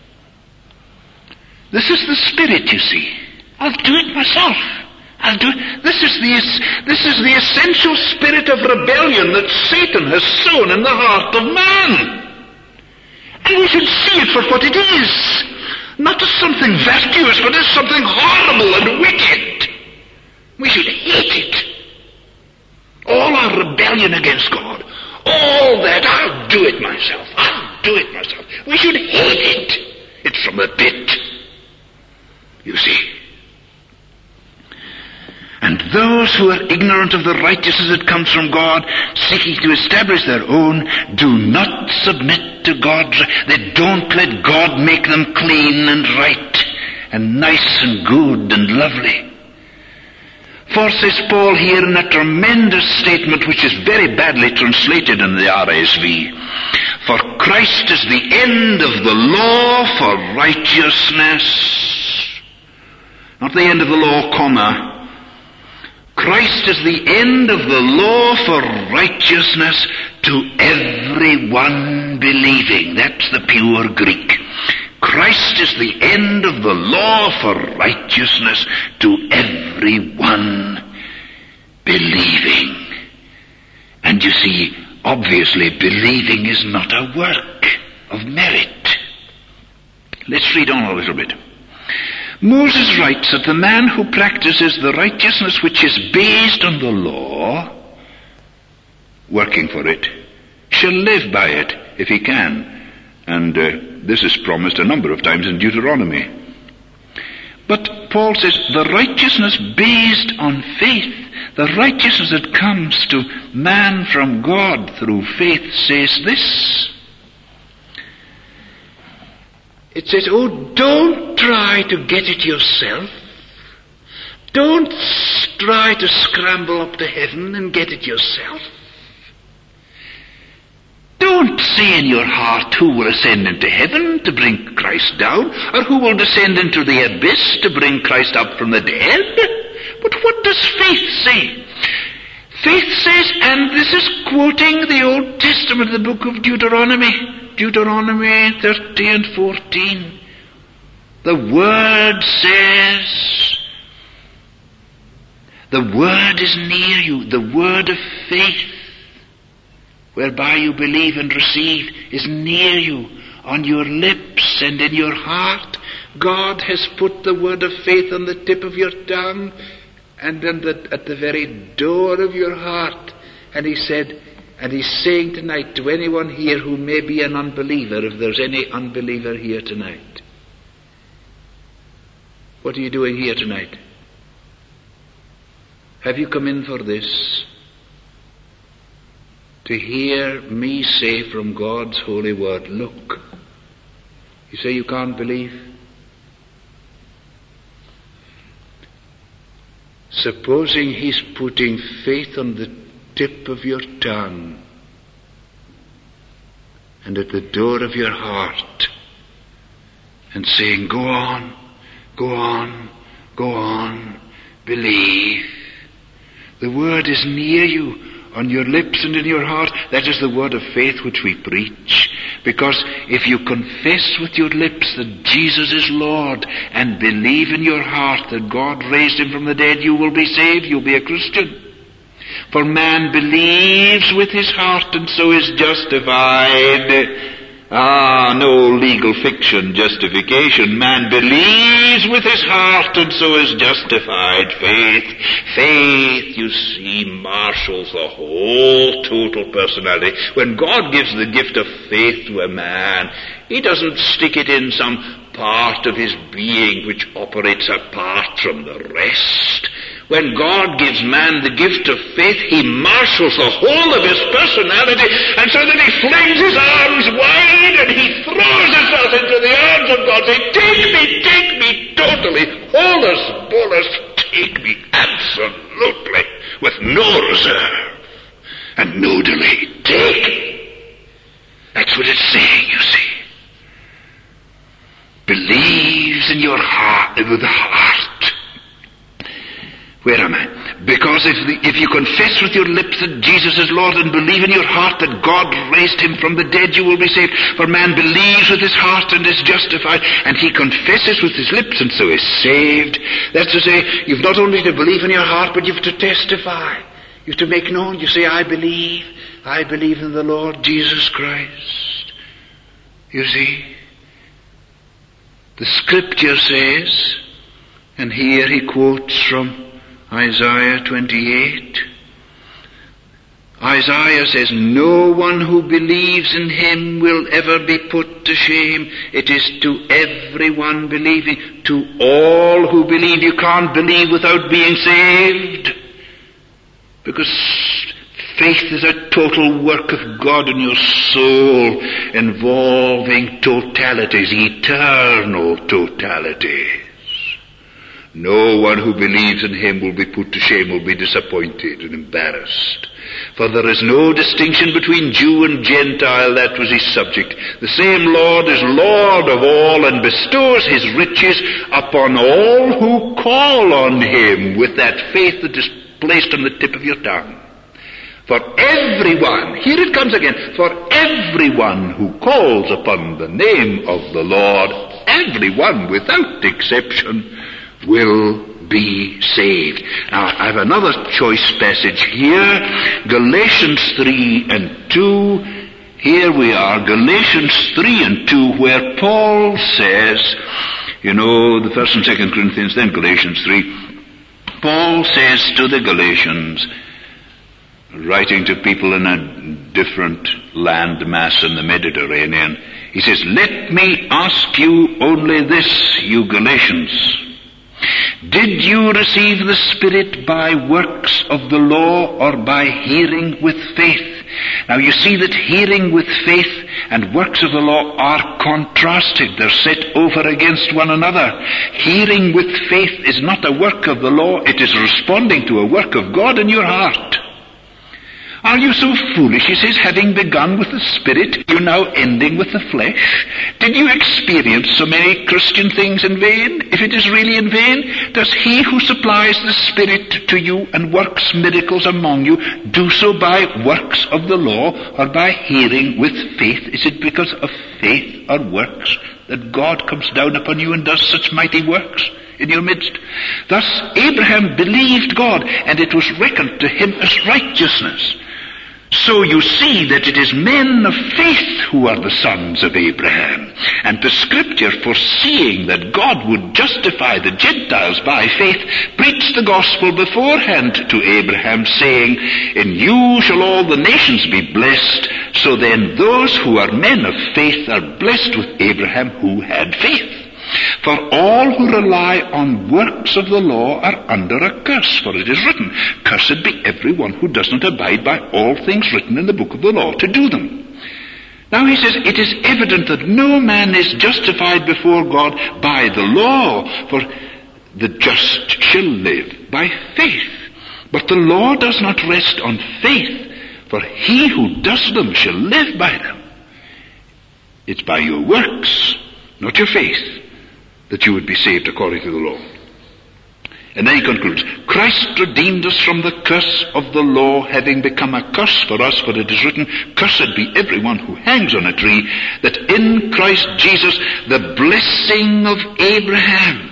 This is the spirit, you see. I'll do it myself. I'll do it. This is the essential spirit of rebellion that Satan has sown in the heart of man. And we should see it for what it is. Not as something virtuous, but as something horrible and wicked. We should hate it. All our rebellion against God, all that, I'll do it myself. I'll do it myself. We should hate it. It's from the pit. You see. And those who are ignorant of the righteousness that comes from God, seeking to establish their own, do not submit to God. They don't let God make them clean and right and nice and good and lovely. For, says Paul here in a tremendous statement which is very badly translated in the RSV, for Christ is the end of the law for righteousness. Not the end of the law, comma. Christ is the end of the law for righteousness to everyone believing. That's the pure Greek. Christ is the end of the law for righteousness to everyone believing. And you see, obviously believing is not a work of merit. Let's read on a little bit. Moses writes that the man who practices the righteousness which is based on the law, working for it, shall live by it if he can. And this is promised a number of times in Deuteronomy. But Paul says the righteousness based on faith, the righteousness that comes to man from God through faith, says this. It says, oh, don't try to get it yourself. Don't try to scramble up to heaven and get it yourself. Don't say in your heart who will ascend into heaven to bring Christ down, or who will descend into the abyss to bring Christ up from the dead. But what does faith say? Faith says, and this is quoting the Old Testament, the book of Deuteronomy 30 and 14. The Word says, the Word is near you, the Word of faith, whereby you believe and receive, is near you, on your lips and in your heart. God has put the word of faith on the tip of your tongue and at the very door of your heart. And he said, and he's saying tonight to anyone here who may be an unbeliever, if there's any unbeliever here tonight, what are you doing here tonight? Have you come in for this? To hear me say from God's holy word, look. You say you can't believe? Supposing he's putting faith on the tip of your tongue and at the door of your heart and saying, go on, go on, go on, believe. The word is near you, on your lips and in your heart. That is the word of faith which we preach. Because if you confess with your lips that Jesus is Lord and believe in your heart that God raised him from the dead, you will be saved, you'll be a Christian. For man believes with his heart and so is justified. No legal fiction justification. Man believes with his heart and so is justified. Faith, you see, marshals the whole total personality. When God gives the gift of faith to a man, he doesn't stick it in some part of his being which operates apart from the rest. When God gives man the gift of faith, he marshals the whole of his personality, and so that he flings his arms wide and he throws himself into the arms of God, saying, take me totally, wholus, bolus, take me absolutely, with no reserve and no delay. Take me. That's what it's saying, you see. Believes in your heart, with the heart. Where am I? Because if you confess with your lips that Jesus is Lord and believe in your heart that God raised him from the dead, you will be saved. For man believes with his heart and is justified, and he confesses with his lips and so is saved. That's to say, you've not only to believe in your heart, but you've to testify. You've to make known. You say, I believe in the Lord Jesus Christ. You see, the scripture says, and here he quotes from Isaiah 28. Isaiah says, no one who believes in him will ever be put to shame. It is to everyone believing, to all who believe. You can't believe without being saved. Because faith is a total work of God in your soul, involving totalities, eternal totalities. No one who believes in him will be put to shame, will be disappointed and embarrassed. For there is no distinction between Jew and Gentile. That was his subject. The same Lord is Lord of all and bestows his riches upon all who call on him with that faith that is placed on the tip of your tongue. For everyone, here it comes again, for everyone who calls upon the name of the Lord, everyone without exception, will be saved. Now, I have another choice passage here, Galatians 3 and 2. Here we are, Galatians 3 and 2, where Paul says, the 1st and 2nd Corinthians, then Galatians 3, Paul says to the Galatians, writing to people in a different land mass in the Mediterranean, he says, let me ask you only this, you Galatians. Did you receive the Spirit by works of the law or by hearing with faith? Now you see that hearing with faith and works of the law are contrasted. They're set over against one another. Hearing with faith is not a work of the law. It is responding to a work of God in your heart. Are you so foolish, he says, having begun with the Spirit, you're now ending with the flesh? Did you experience so many Christian things in vain? If it is really in vain, does he who supplies the Spirit to you and works miracles among you do so by works of the law or by hearing with faith? Is it because of faith or works that God comes down upon you and does such mighty works in your midst? Thus Abraham believed God, and it was reckoned to him as righteousness. So you see that it is men of faith who are the sons of Abraham. And the scripture, foreseeing that God would justify the Gentiles by faith, preached the gospel beforehand to Abraham, saying, in you shall all the nations be blessed. So then those who are men of faith are blessed with Abraham who had faith. For all who rely on works of the law are under a curse, for it is written, cursed be everyone who does not abide by all things written in the book of the law to do them. Now he says, it is evident that no man is justified before God by the law, for the just shall live by faith. But the law does not rest on faith, for he who does them shall live by them. It's by your works, not your faith, that you would be saved according to the law. And then he concludes, Christ redeemed us from the curse of the law, having become a curse for us, for it is written, cursed be everyone who hangs on a tree, that in Christ Jesus the blessing of Abraham,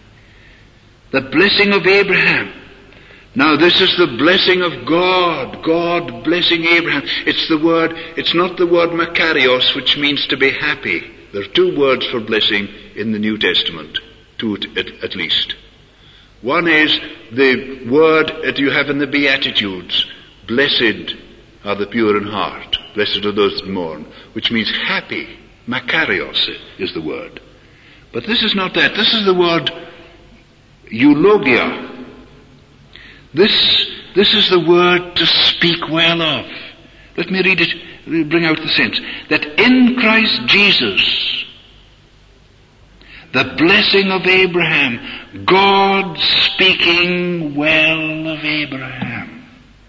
now this is the blessing of God, God blessing Abraham. It's not the word makarios, which means to be happy. There are two words for blessing in the New Testament, two at least. One is the word that you have in the Beatitudes, blessed are the pure in heart, blessed are those that mourn, which means happy. Makarios is the word. But this is not that. This is the word eulogia. This is the word to speak well of. Let me read it, bring out the sense. That in Christ Jesus, the blessing of Abraham, God speaking well of Abraham.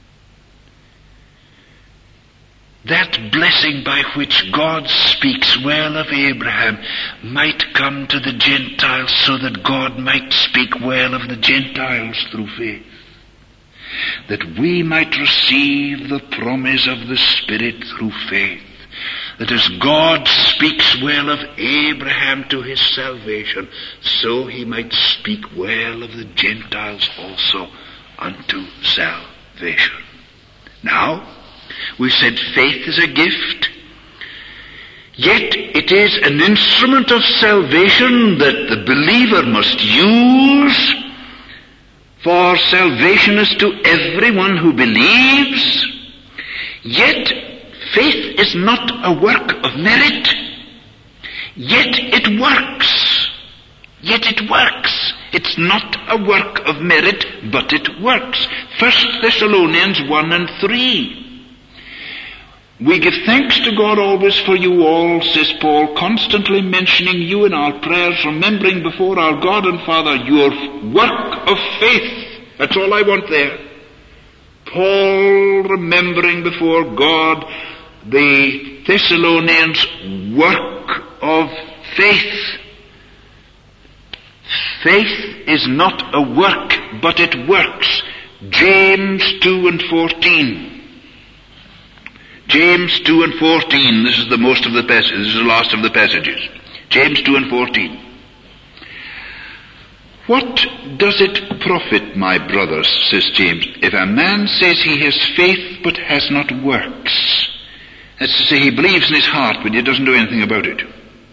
That blessing by which God speaks well of Abraham might come to the Gentiles so that God might speak well of the Gentiles through faith. That we might receive the promise of the Spirit through faith. That as God speaks well of Abraham to his salvation, so he might speak well of the Gentiles also unto salvation. Now, we said faith is a gift, yet it is an instrument of salvation that the believer must use, for salvation is to everyone who believes. Yet faith is not a work of merit, yet it works. It's not a work of merit, but it works. 1 Thessalonians 1 and 3. We give thanks to God always for you all, says Paul, constantly mentioning you in our prayers, remembering before our God and Father your work of faith. That's all I want there. Paul remembering before God the Thessalonians' work of faith. Faith is not a work, but it works. James 2 and 14. James 2 and 14. This is the most of the passages. This is the last of the passages. James 2 and 14. What does it profit, my brothers, says James, if a man says he has faith but has not works? That's to say, he believes in his heart but he doesn't do anything about it.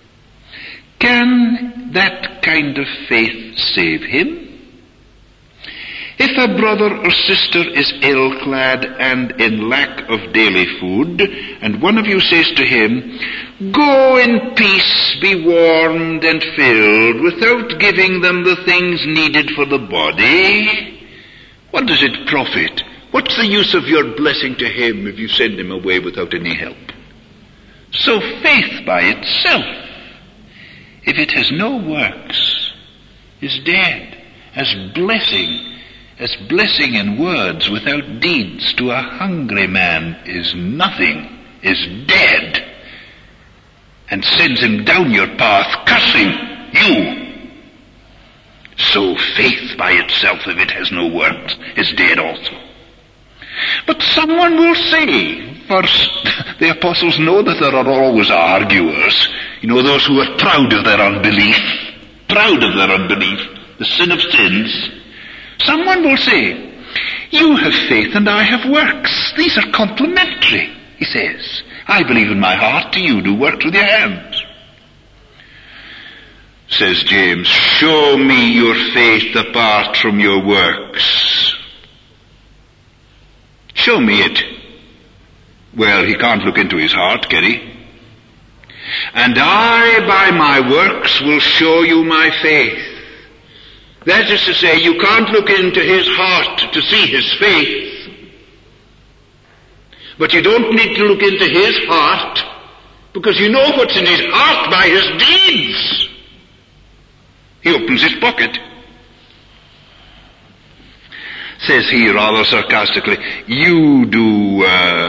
Can that kind of faith save him? If a brother or sister is ill-clad and in lack of daily food, and one of you says to him, go in peace, be warmed and filled, without giving them the things needed for the body, what does it profit? What's the use of your blessing to him if you send him away without any help? So faith by itself, if it has no works, is dead. As blessing in words without deeds to a hungry man is nothing, is dead, and sends him down your path, cursing you. So faith by itself, if it has no works, is dead also. But someone will say, for the apostles know that there are always arguers, those who are proud of their unbelief, the sin of sins. Someone will say, you have faith and I have works. These are complementary, he says. I believe in my heart, you do work with your hands. Says James, show me your faith apart from your works. Show me it. Well, he can't look into his heart, can he? And I, by my works, will show you my faith. That is to say, you can't look into his heart to see his faith. But you don't need to look into his heart, because you know what's in his heart by his deeds. He opens his pocket. Says he rather sarcastically, you do,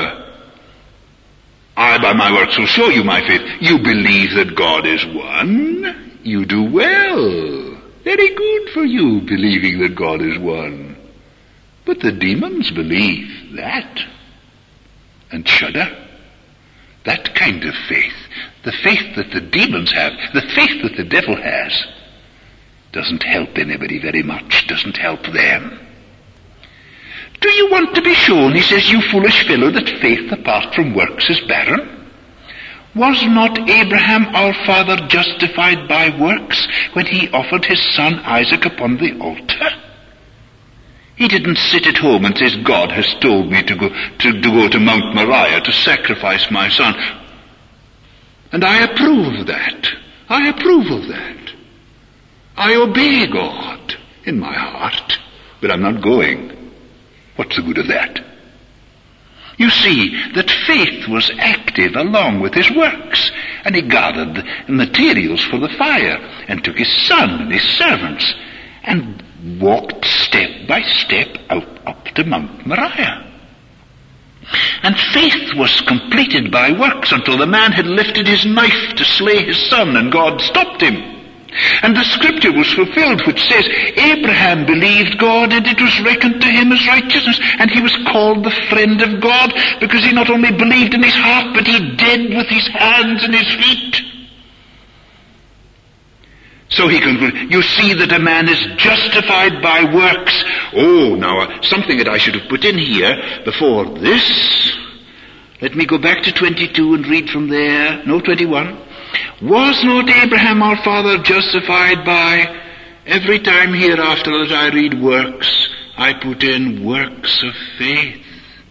I by my works will show you my faith. You believe that God is one. You do well. Very good for you, believing that God is one. But the demons believe that and shudder. That kind of faith, the faith that the demons have, the faith that the devil has, doesn't help anybody very much, doesn't help them. Do you want to be shown, he says, you foolish fellow, that faith apart from works is barren? Was not Abraham our father justified by works when he offered his son Isaac upon the altar? He didn't sit at home and says, God has told me to go to Mount Moriah to sacrifice my son. And I approve of that. I approve of that. I obey God in my heart, but I'm not going. What's the good of that? You see that faith was active along with his works, and he gathered materials for the fire, and took his son and his servants, and walked step by step up to Mount Moriah. And faith was completed by works until the man had lifted his knife to slay his son, and God stopped him. And the scripture was fulfilled which says, Abraham believed God, and it was reckoned to him as righteousness, and he was called the friend of God, because he not only believed in his heart, but he did with his hands and his feet. So he concluded, you see that a man is justified by works. Oh, now, something that I should have put in here before this. Let me go back to 22 and read from there. No, 21. Was not Abraham our father justified by, every time hereafter that I read works, I put in works of faith.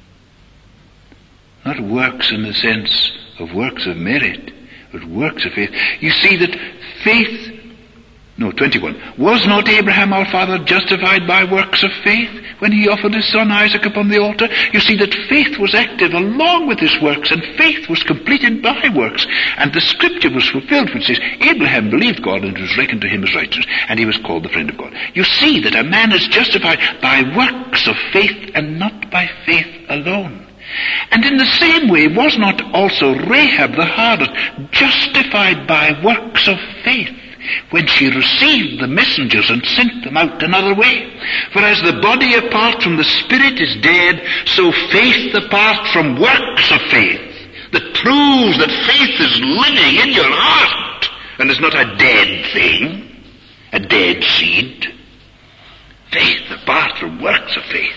Not works in the sense of works of merit, but works of faith. You see that faith, no, 21. Was not Abraham our father justified by works of faith when he offered his son Isaac upon the altar? You see that faith was active along with his works, and faith was completed by works. And the scripture was fulfilled which says, Abraham believed God, and it was reckoned to him as righteousness, and he was called the friend of God. You see that a man is justified by works of faith and not by faith alone. And in the same way, was not also Rahab the harlot justified by works of faith when she received the messengers and sent them out another way? For as the body apart from the spirit is dead, so faith apart from works of faith, that proves that faith is living in your heart and is not a dead thing, a dead seed. Faith apart from works of faith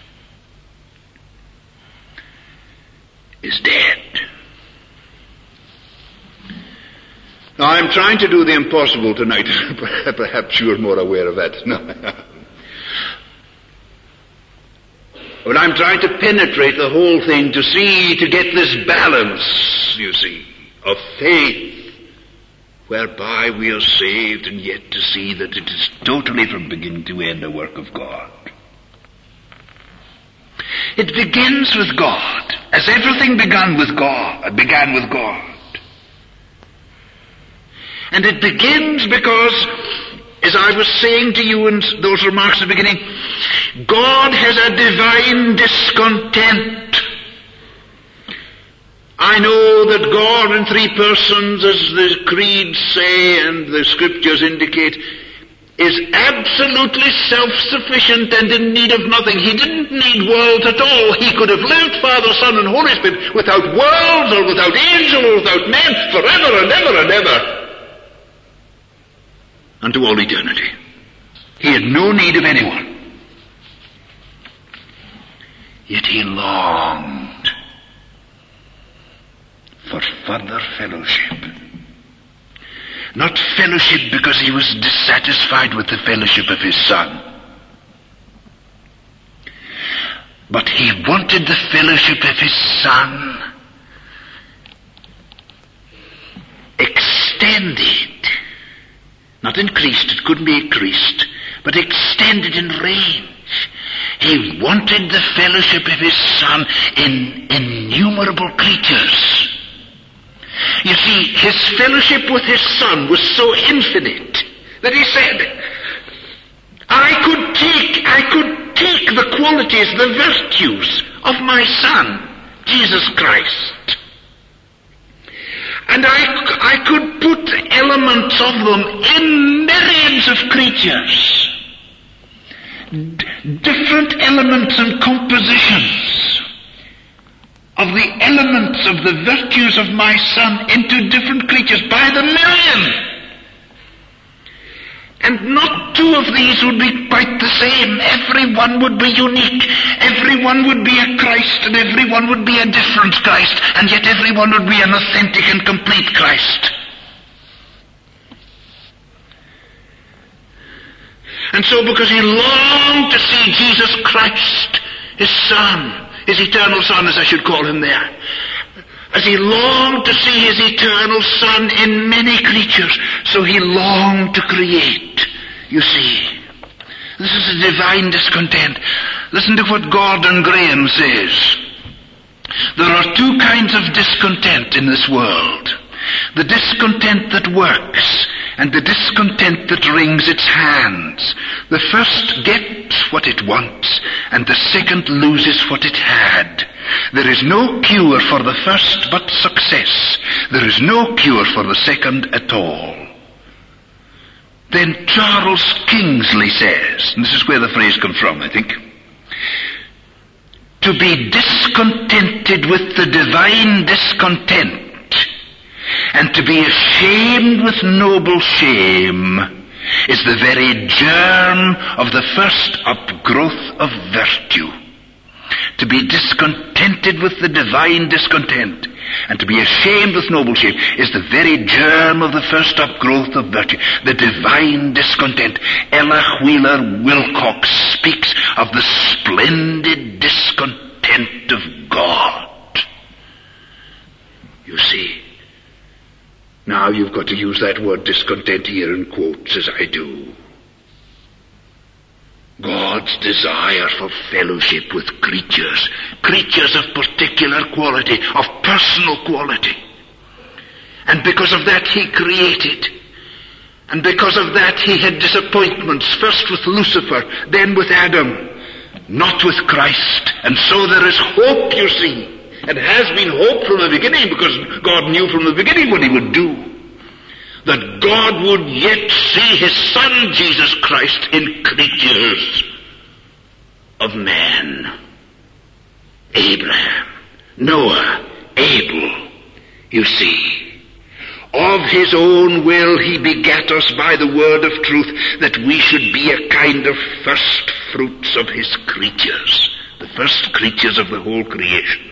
is dead. Now, I'm trying to do the impossible tonight. Perhaps you're more aware of that. No. But I'm trying to penetrate the whole thing to get this balance, you see, of faith, whereby we are saved, and yet to see that it is totally from beginning to end a work of God. It begins with God, as everything began with God. And it begins because, as I was saying to you in those remarks at the beginning, God has a divine discontent. I know that God in three persons, as the creeds say and the scriptures indicate, is absolutely self-sufficient and in need of nothing. He didn't need worlds at all. He could have lived, Father, Son, and Holy Spirit, without worlds or without angels or without men, forever and ever and ever, unto all eternity. He had no need of anyone. Yet he longed for further fellowship. Not fellowship because he was dissatisfied with the fellowship of his Son, but he wanted the fellowship of his Son extended. Not increased, it couldn't be increased, but extended in range. He wanted the fellowship of his Son in innumerable creatures. You see, his fellowship with his Son was so infinite that he said, I could take the qualities, the virtues of my Son, Jesus Christ, and I could put elements elements of them in myriads of creatures. Different elements and compositions of the elements of the virtues of my Son into different creatures by the million. And not two of these would be quite the same. Every one would be unique. Every one would be a Christ, and every one would be a different Christ, and yet every one would be an authentic and complete Christ. And so because he longed to see Jesus Christ, his Son, his eternal Son, as I should call him there, as he longed to see his eternal Son in many creatures, so he longed to create. You see, this is a divine discontent. Listen to what Gordon Graham says. There are two kinds of discontent in this world. The discontent that works, and the discontent that wrings its hands. The first gets what it wants, and the second loses what it had. There is no cure for the first but success. There is no cure for the second at all. Then Charles Kingsley says, and this is where the phrase comes from, I think, to be discontented with the divine discontent, and to be ashamed with noble shame, is the very germ of the first upgrowth of virtue. To be discontented with the divine discontent, and to be ashamed with noble shame, is the very germ of the first upgrowth of virtue, the divine discontent. Ella Wheeler Wilcox speaks of the splendid discontent of God. You see, now you've got to use that word discontent here in quotes, as I do. God's desire for fellowship with creatures, creatures of particular quality, of personal quality. And because of that he created. And because of that he had disappointments, first with Lucifer, then with Adam, not with Christ. And so there is hope, you see. And has been hope from the beginning, because God knew from the beginning what he would do. That God would yet see his Son, Jesus Christ, in creatures of men. Abraham, Noah, Abel, you see. Of his own will he begat us by the word of truth, that we should be a kind of first fruits of his creatures, the first creatures of the whole creation.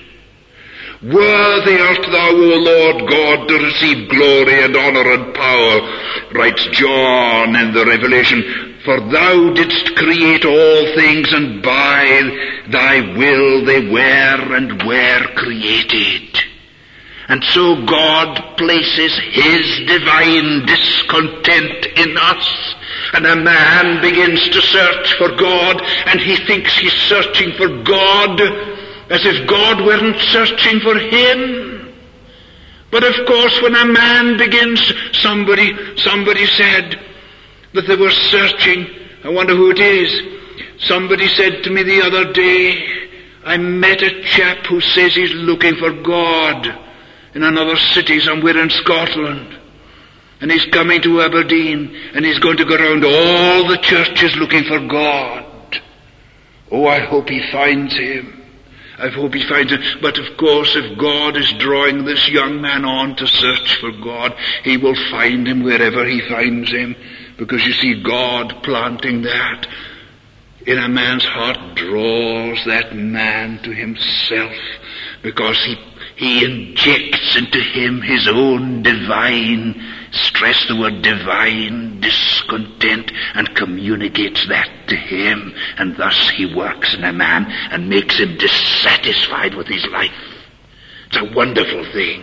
Worthy art thou, O Lord God, to receive glory and honor and power, writes John in the Revelation, for thou didst create all things, and by thy will they were and were created. And so God places his divine discontent in us. And a man begins to search for God, and he thinks he's searching for God, as if God weren't searching for him. But of course when a man begins, somebody said that they were searching. I wonder who it is. Somebody said to me the other day, I met a chap who says he's looking for God in another city somewhere in Scotland. And he's coming to Aberdeen, and he's going to go around all the churches looking for God. Oh, I hope he finds him. I hope he finds it. But of course, if God is drawing this young man on to search for God, he will find him wherever he finds him. Because you see, God planting that in a man's heart draws that man to himself, because he injects into him his own divine, stress the word divine, discontent, and communicates that to him, and thus he works in a man and makes him dissatisfied with his life. It's a wonderful thing.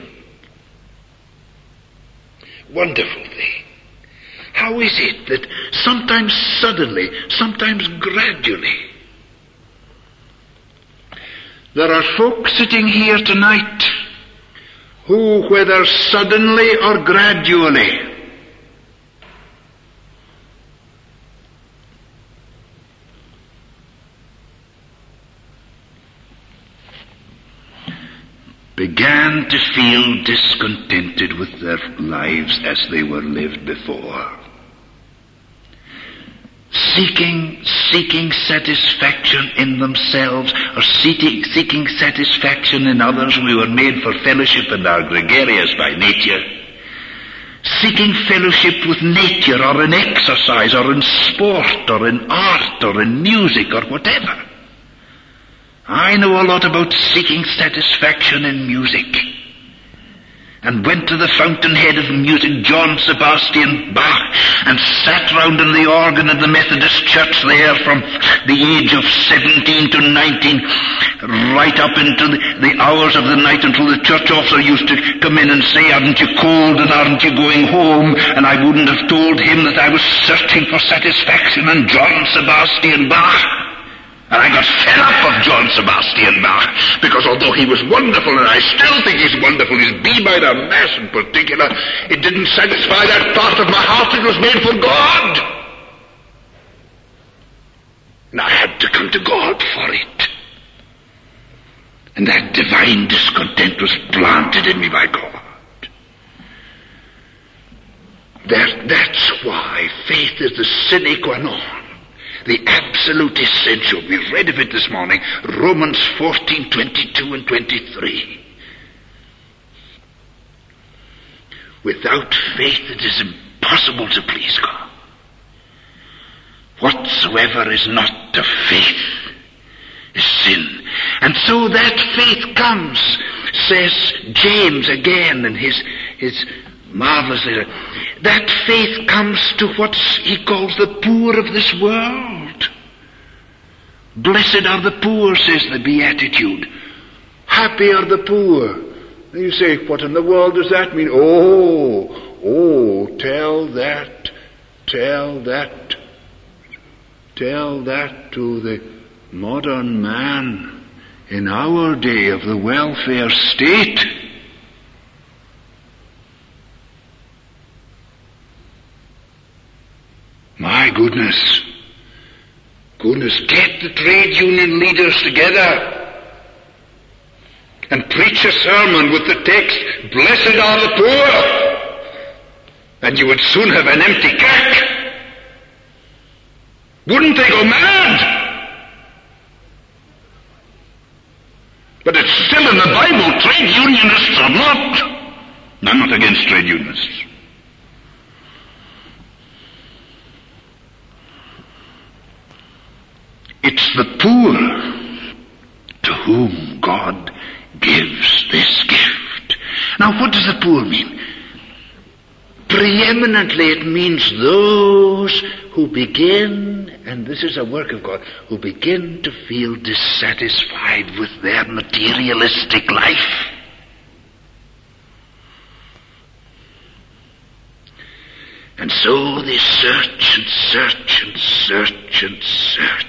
Wonderful thing. How is it that sometimes suddenly, sometimes gradually, there are folks sitting here tonight who, whether suddenly or gradually, began to feel discontented with their lives as they were lived before. Seeking satisfaction in themselves, or seeking satisfaction in others. We were made for fellowship and are gregarious by nature. Seeking fellowship with nature, or in exercise, or in sport, or in art, or in music, or whatever. I know a lot about seeking satisfaction in music, and went to the fountainhead of music, John Sebastian Bach, and sat round in the organ of the Methodist Church there from the age of 17 to 19, right up into the hours of the night, until the church officer used to come in and say, "Aren't you cold and aren't you going home?" And I wouldn't have told him that I was searching for satisfaction in John Sebastian Bach. And I got fed up of John Sebastian Bach, because although he was wonderful, and I still think he's wonderful, his B minor Mass in particular, it didn't satisfy that part of my heart that was made for God. And I had to come to God for it. And that divine discontent was planted in me by God. That's why faith is the sine qua non. The absolute essential. We read of it this morning, Romans 14:22 and 23. Without faith it is impossible to please God. Whatsoever is not of faith is sin. And so that faith comes, says James again in his marvelous letter. That faith comes to what he calls the poor of this world. Blessed are the poor, says the Beatitude. Happy are the poor. And you say, what in the world does that mean? Tell that to the modern man in our day of the welfare state. My goodness, get the trade union leaders together and preach a sermon with the text, "Blessed are the poor," and you would soon have an empty cack. Wouldn't they go mad? But it's still in the Bible. Trade unionists are not. I'm not against trade unionists. It's the poor to whom God gives this gift. Now, what does the poor mean? Preeminently, it means those who begin, and this is a work of God, who begin to feel dissatisfied with their materialistic life. And so they search and search and search and search,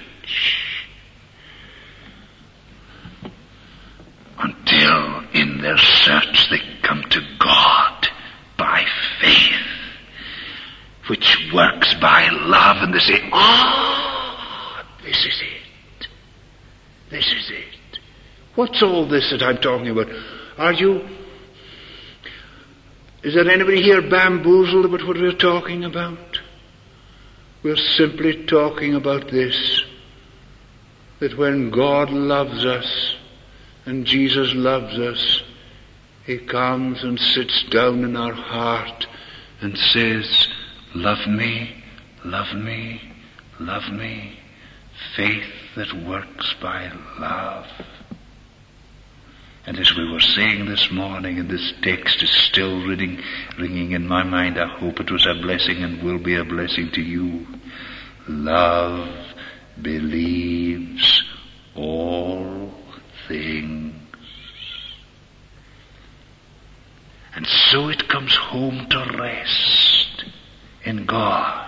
until in their search they come to God by faith, which works by love, and they say, this is it. This is it. What's all this that I'm talking about? Is there anybody here bamboozled about what we're talking about? We're simply talking about this, that when God loves us and Jesus loves us, He comes and sits down in our heart and says, "Love me, love me, love me." Faith that works by love. And as we were saying this morning, and this text is still ringing in my mind, I hope it was a blessing and will be a blessing to you. Love believes all things. And so it comes home to rest in God.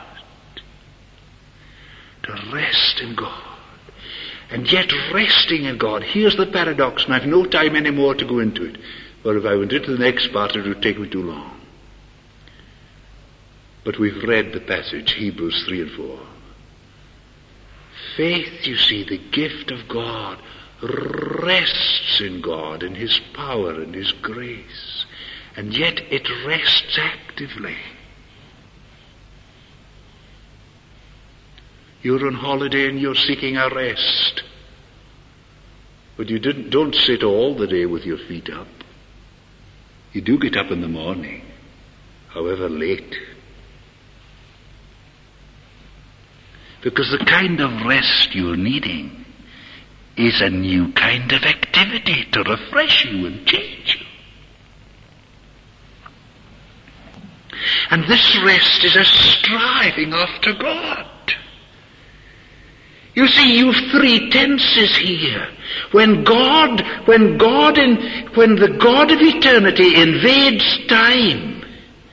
To rest in God. And yet resting in God, here's the paradox, and I've no time anymore to go into it, for if I went into the next part it would take me too long. But we've read the passage, Hebrews 3 and 4. Faith, you see, the gift of God, rests in God, in His power and His grace, and yet it rests actively. You're on holiday and you're seeking a rest, but you don't sit all the day with your feet up. You do get up in the morning, however late. Because the kind of rest you're needing is a new kind of activity to refresh you and change you. And this rest is a striving after God. You see, you've three tenses here. When the God of eternity invades time,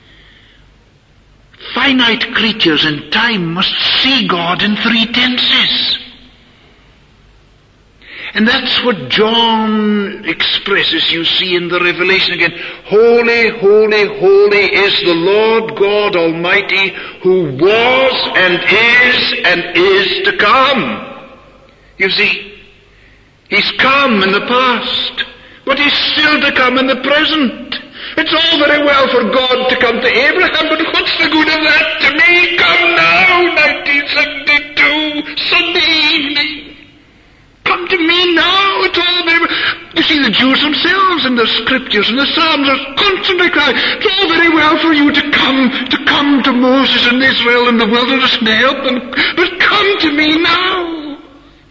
finite creatures in time must see God in three tenses. And that's what John expresses, you see, in the Revelation again. Holy, holy, holy is the Lord God Almighty, who was and is to come. You see, He's come in the past, but He's still to come in the present. It's all very well for God to come to Abraham, but what's the good of that to me? Come now, 1972, Sunday evening. Come to me now. It's all very well. You see, the Jews themselves in the scriptures and the Psalms are constantly crying, it's all very well for you to come to Moses and Israel in the wilderness and help them, but come to me now.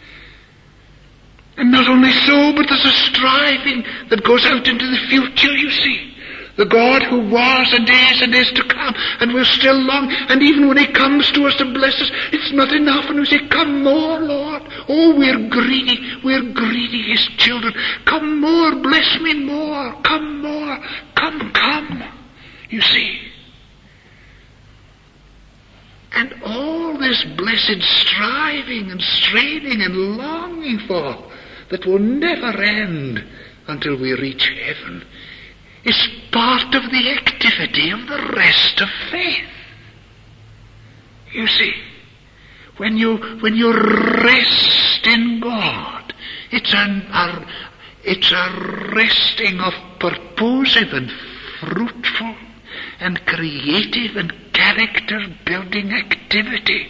And not only so, but there's a striving that goes out into the future, you see. The God who was and is to come, and will still long, and even when He comes to us to bless us, it's not enough, and we say, come more, Lord. Oh, we're greedy, His children. Come more, bless me more, come more, come. You see. And all this blessed striving and straining and longing for, that will never end until we reach heaven, is part of the activity of the rest of faith. You see, when you rest in God, it's a resting of purposive and fruitful and creative and character-building activity.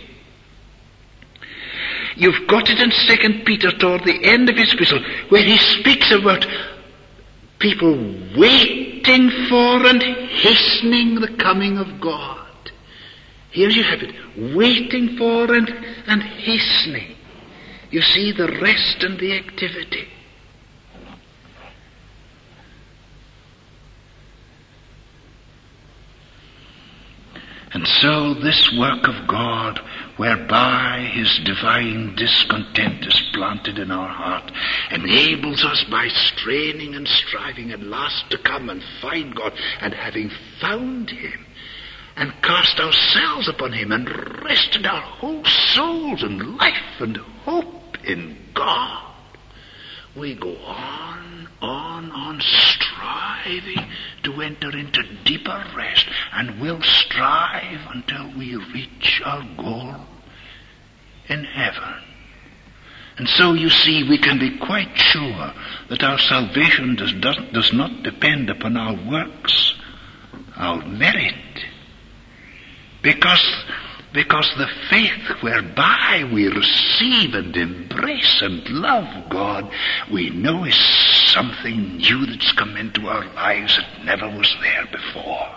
You've got it in 2 Peter toward the end of his epistle, where he speaks about people waiting for and hastening the coming of God. Here you have it, waiting for and hastening. You see the rest and the activity. And so this work of God, whereby His divine discontent is planted in our heart, enables us by straining and striving at last to come and find God, and having found Him, and cast ourselves upon Him, and rested our whole souls and life and hope in God. We go on, striving to enter into deeper rest, and will strive until we reach our goal in heaven. And so you see, we can be quite sure that our salvation does not depend upon our works, our merit, because the faith whereby we receive and embrace and love God, we know is something new that's come into our lives that never was there before.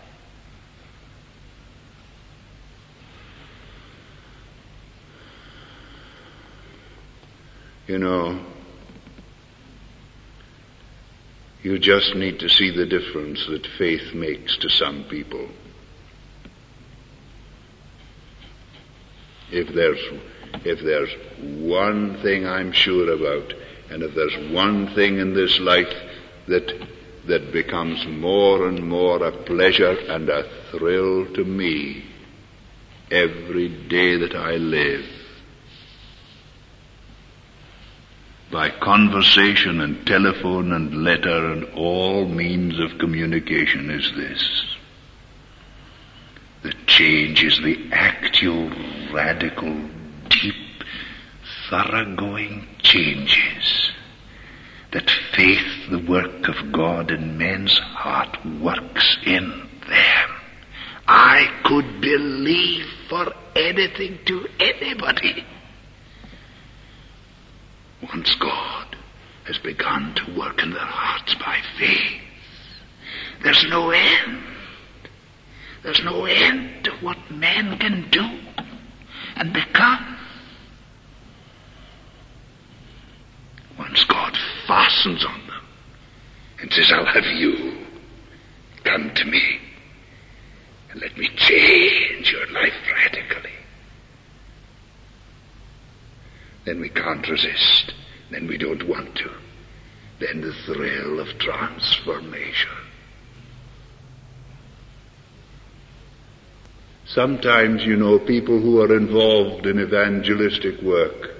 You know, you just need to see the difference that faith makes to some people. If there's one thing I'm sure about, and if there's one thing in this life that becomes more and more a pleasure and a thrill to me every day that I live, by conversation and telephone and letter and all means of communication, is this. The changes, the actual, radical, deep, thoroughgoing changes that faith, the work of God in men's heart, works in them. I could believe for anything to anybody. Once God has begun to work in their hearts by faith, there's no end. There's no end to what man can do and become. Once God fastens on them and says, I'll have you. Come to me and let me change your life radically. Then we can't resist. Then we don't want to. Then the thrill of transformation. Sometimes, people who are involved in evangelistic work